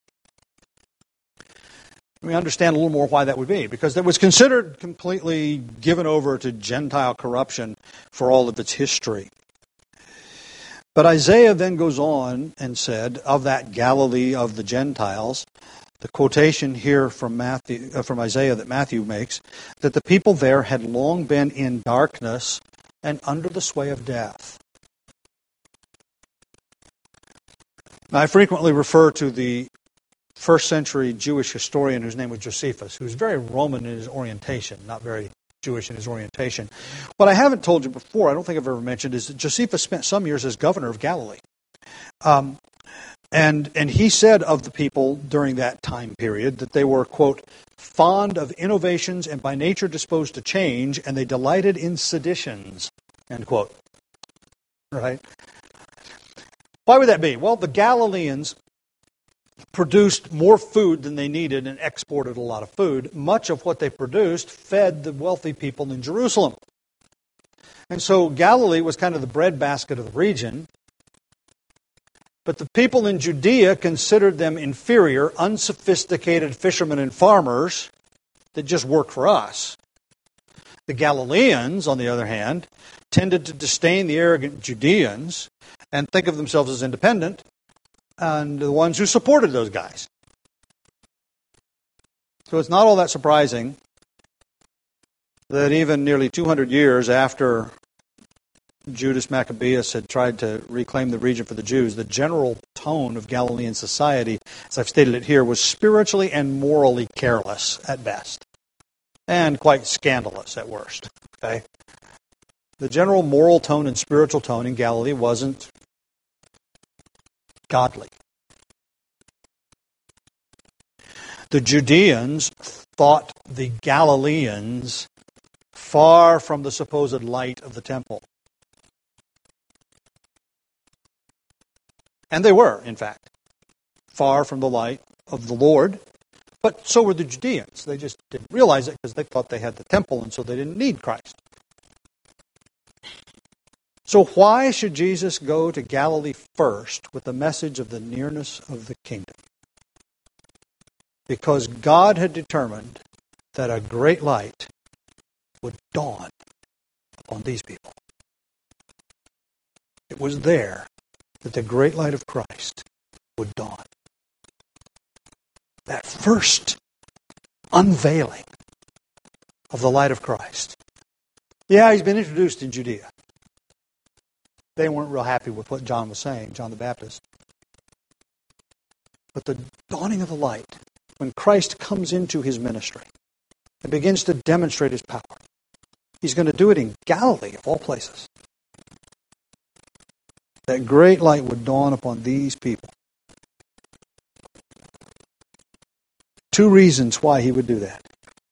We understand a little more why that would be, because it was considered completely given over to Gentile corruption for all of its history. But Isaiah then goes on and said, of that Galilee of the Gentiles, the quotation here from Matthew, uh, from Isaiah that Matthew makes, that the people there had long been in darkness and under the sway of death. Now, I frequently refer to the first century Jewish historian whose name was Josephus, who was very Roman in his orientation, not very Jewish in his orientation. What I haven't told you before, I don't think I've ever mentioned, is that Josephus spent some years as governor of Galilee. Um, and and he said of the people during that time period that they were, quote, fond of innovations and by nature disposed to change, and they delighted in seditions, end quote. Right? Why would that be? Well, the Galileans produced more food than they needed and exported a lot of food. Much of what they produced fed the wealthy people in Jerusalem. And so Galilee was kind of the breadbasket of the region. But the people in Judea considered them inferior, unsophisticated fishermen and farmers that just work for us. The Galileans, on the other hand, tended to disdain the arrogant Judeans and think of themselves as independent, and the ones who supported those guys. So it's not all that surprising that even nearly two hundred years after Judas Maccabeus had tried to reclaim the region for the Jews, the general tone of Galilean society, as I've stated it here, was spiritually and morally careless at best, and quite scandalous at worst. Okay? The general moral tone and spiritual tone in Galilee wasn't godly. The Judeans thought the Galileans far from the supposed light of the temple. And they were, in fact, far from the light of the Lord. But so were the Judeans. They just didn't realize it because they thought they had the temple, and so they didn't need Christ. So why should Jesus go to Galilee first with the message of the nearness of the kingdom? Because God had determined that a great light would dawn upon these people. It was there that the great light of Christ would dawn. That first unveiling of the light of Christ. Yeah, he's been introduced in Judea. They weren't real happy with what John was saying, John the Baptist. But the dawning of the light, when Christ comes into his ministry and begins to demonstrate his power, he's going to do it in Galilee, of all places. That great light would dawn upon these people. Two reasons why he would do that.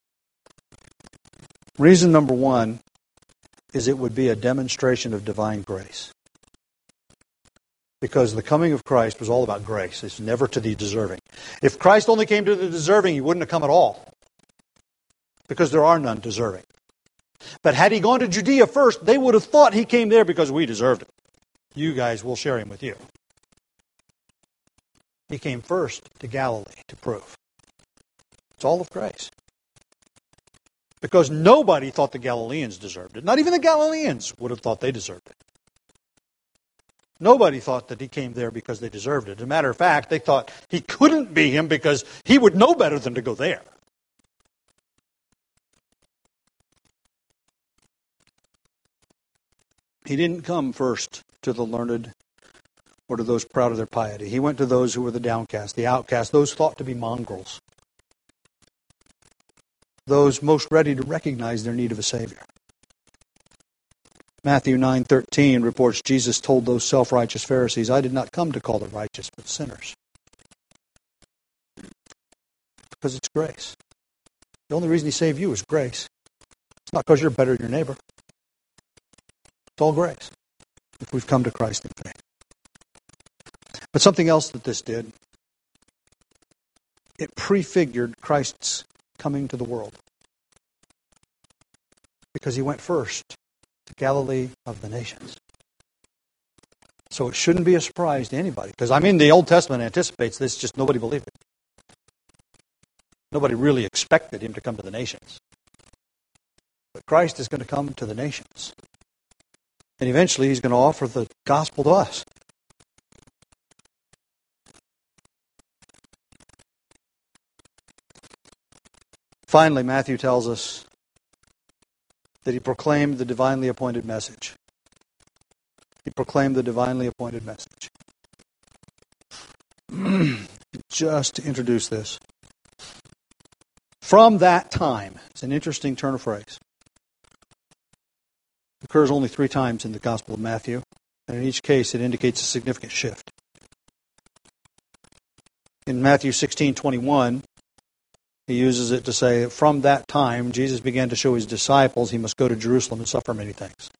Reason number one is it would be a demonstration of divine grace. Because the coming of Christ was all about grace. It's never to the deserving. If Christ only came to the deserving, he wouldn't have come at all. Because there are none deserving. But had he gone to Judea first, they would have thought he came there because we deserved it. You guys, will share him with you. He came first to Galilee to prove. It's all of grace. Because nobody thought the Galileans deserved it. Not even the Galileans would have thought they deserved it. Nobody thought that he came there because they deserved it. As a matter of fact, they thought he couldn't be him because he would know better than to go there. He didn't come first to the learned or to those proud of their piety. He went to those who were the downcast, the outcast, those thought to be mongrels. Those most ready to recognize their need of a Savior. Matthew nine thirteen reports Jesus told those self-righteous Pharisees, I did not come to call the righteous, but sinners. Because it's grace. The only reason he saved you is grace. It's not because you're better than your neighbor. It's all grace, if we've come to Christ in faith. But something else that this did, it prefigured Christ's coming to the world. Because he went first to Galilee of the nations. So it shouldn't be a surprise to anybody. Because, I mean, the Old Testament anticipates this, just nobody believed it. Nobody really expected him to come to the nations. But Christ is going to come to the nations. And eventually he's going to offer the gospel to us. Finally, Matthew tells us that he proclaimed the divinely appointed message. He proclaimed the divinely appointed message. Just to introduce this. From that time, it's an interesting turn of phrase. It occurs only three times in the Gospel of Matthew, and in each case it indicates a significant shift. In Matthew sixteen twenty-one, he uses it to say that from that time, Jesus began to show his disciples he must go to Jerusalem and suffer many things.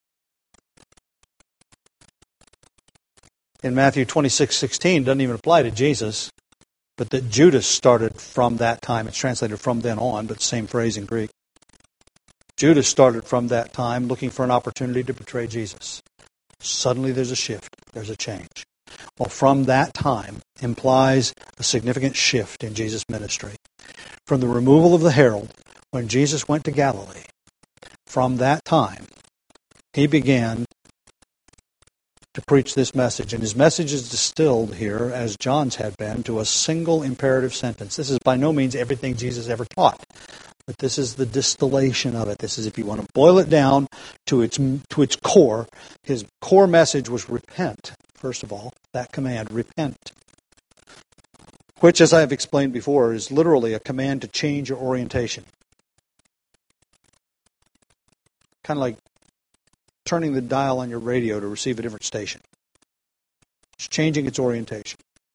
In Matthew twenty-six sixteen, doesn't even apply to Jesus, but that Judas started from that time. It's translated from then on, but same phrase in Greek. Judas started from that time looking for an opportunity to betray Jesus. Suddenly there's a shift. There's a change. Well, from that time implies a significant shift in Jesus' ministry. From the removal of the herald, when Jesus went to Galilee, from that time, he began to preach this message. And his message is distilled here, as John's had been, to a single imperative sentence. This is by no means everything Jesus ever taught, but this is the distillation of it. This is, if you want to boil it down to its to its core, his core message was repent, first of all, that command, repent. Which, as I have explained before, is literally a command to change your orientation. Kind of like turning the dial on your radio to receive a different station. It's changing its orientation.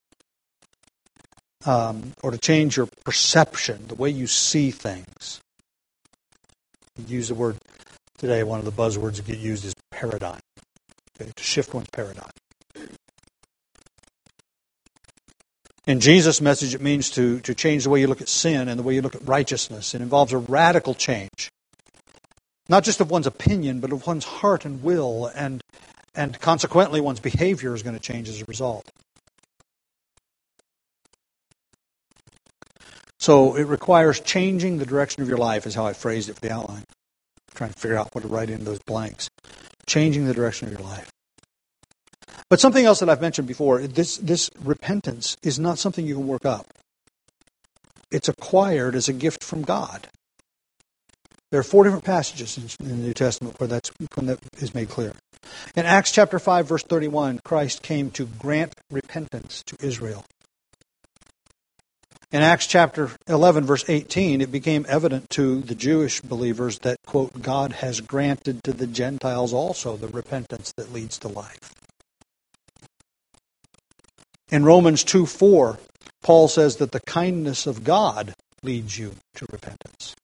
Um, or to change your perception, the way you see things. You use the word today, one of the buzzwords that get used is paradigm. Okay, to shift one's paradigm. In Jesus' message, it means to, to change the way you look at sin and the way you look at righteousness. It involves a radical change. Not just of one's opinion, but of one's heart and will, and, and consequently one's behavior is going to change as a result. So it requires changing the direction of your life, is how I phrased it for the outline. I'm trying to figure out what to write in those blanks. Changing the direction of your life. But something else that I've mentioned before, this, this repentance is not something you can work up. It's acquired as a gift from God. There are four different passages in the New Testament where that's when that is made clear. In Acts chapter five, verse thirty-one, Christ came to grant repentance to Israel. In Acts chapter eleven, verse eighteen, it became evident to the Jewish believers that, quote, God has granted to the Gentiles also the repentance that leads to life. In Romans two four, Paul says that the kindness of God leads you to repentance.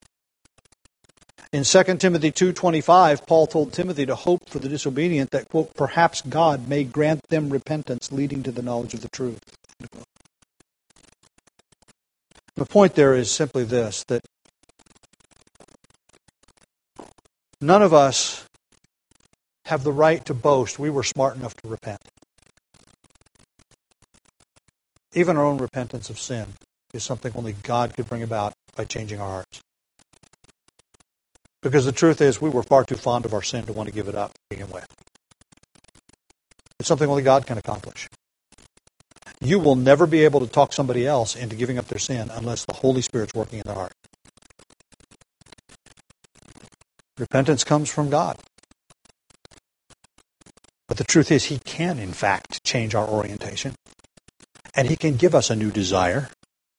In Second Timothy two twenty-five, Paul told Timothy to hope for the disobedient that, quote, perhaps God may grant them repentance leading to the knowledge of the truth. The point there is simply this, that none of us have the right to boast we were smart enough to repent. Even our own repentance of sin is something only God could bring about by changing our hearts. Because the truth is, we were far too fond of our sin to want to give it up to begin with. It's something only God can accomplish. You will never be able to talk somebody else into giving up their sin unless the Holy Spirit's working in their heart. Repentance comes from God. But the truth is, He can, in fact, change our orientation. And He can give us a new desire.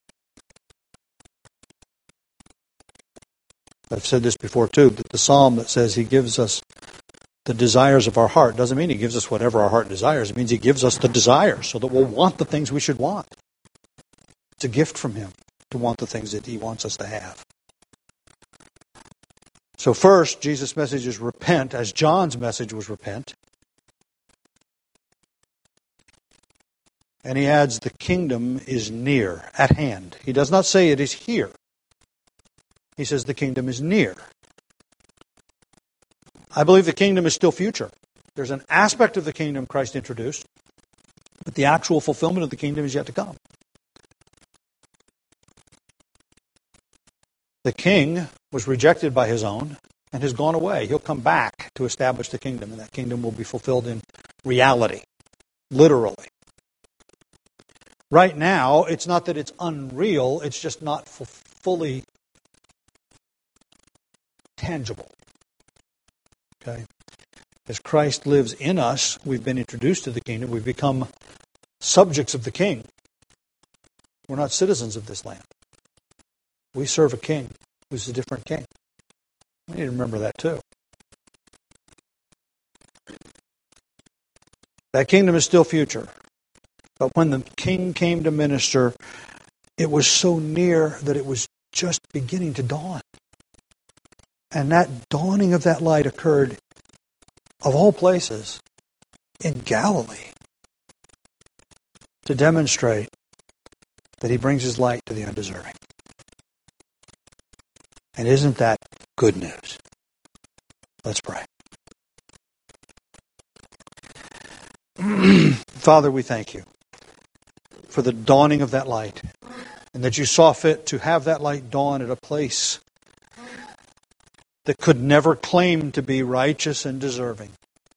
I've said this before too, that the psalm that says He gives us the desires of our heart doesn't mean He gives us whatever our heart desires. It means He gives us the desires so that we'll want the things we should want. It's a gift from Him to want the things that He wants us to have. So first, Jesus' message is repent, as John's message was repent. And He adds, the kingdom is near, at hand. He does not say it is here. He says the kingdom is near. I believe the kingdom is still future. There's an aspect of the kingdom Christ introduced, but the actual fulfillment of the kingdom is yet to come. The king was rejected by his own and has gone away. He'll come back to establish the kingdom, and that kingdom will be fulfilled in reality, literally. Right now, it's not that it's unreal, it's just not f- fully tangible. Okay? As Christ lives in us, we've been introduced to the kingdom. We've become subjects of the king. We're not citizens of this land. We serve a king who's a different king. We need to remember that too. That kingdom is still future. But when the king came to minister, it was so near that it was just beginning to dawn. And that dawning of that light occurred, of all places, in Galilee, to demonstrate that he brings his light to the undeserving. And isn't that good news? Let's pray. Father, we thank you for the dawning of that light, and that you saw fit to have that light dawn at a place that could never claim to be righteous and deserving,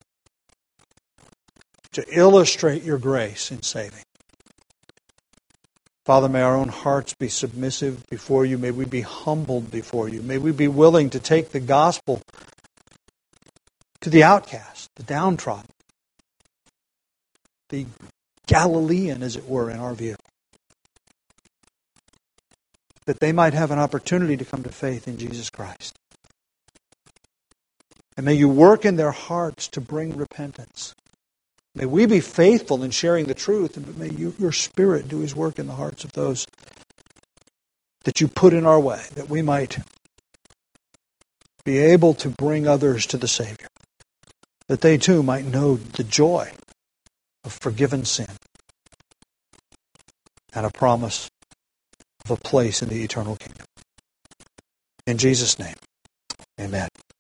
to illustrate your grace in saving. Father, may our own hearts be submissive before you. May we be humbled before you. May we be willing to take the gospel to the outcast, the downtrodden, the Galilean, as it were, in our view, that they might have an opportunity to come to faith in Jesus Christ. And may you work in their hearts to bring repentance. May we be faithful in sharing the truth, and may you, your Spirit do His work in the hearts of those that you put in our way, that we might be able to bring others to the Savior, that they too might know the joy of forgiven sin and a promise of a place in the eternal kingdom. In Jesus' name, amen.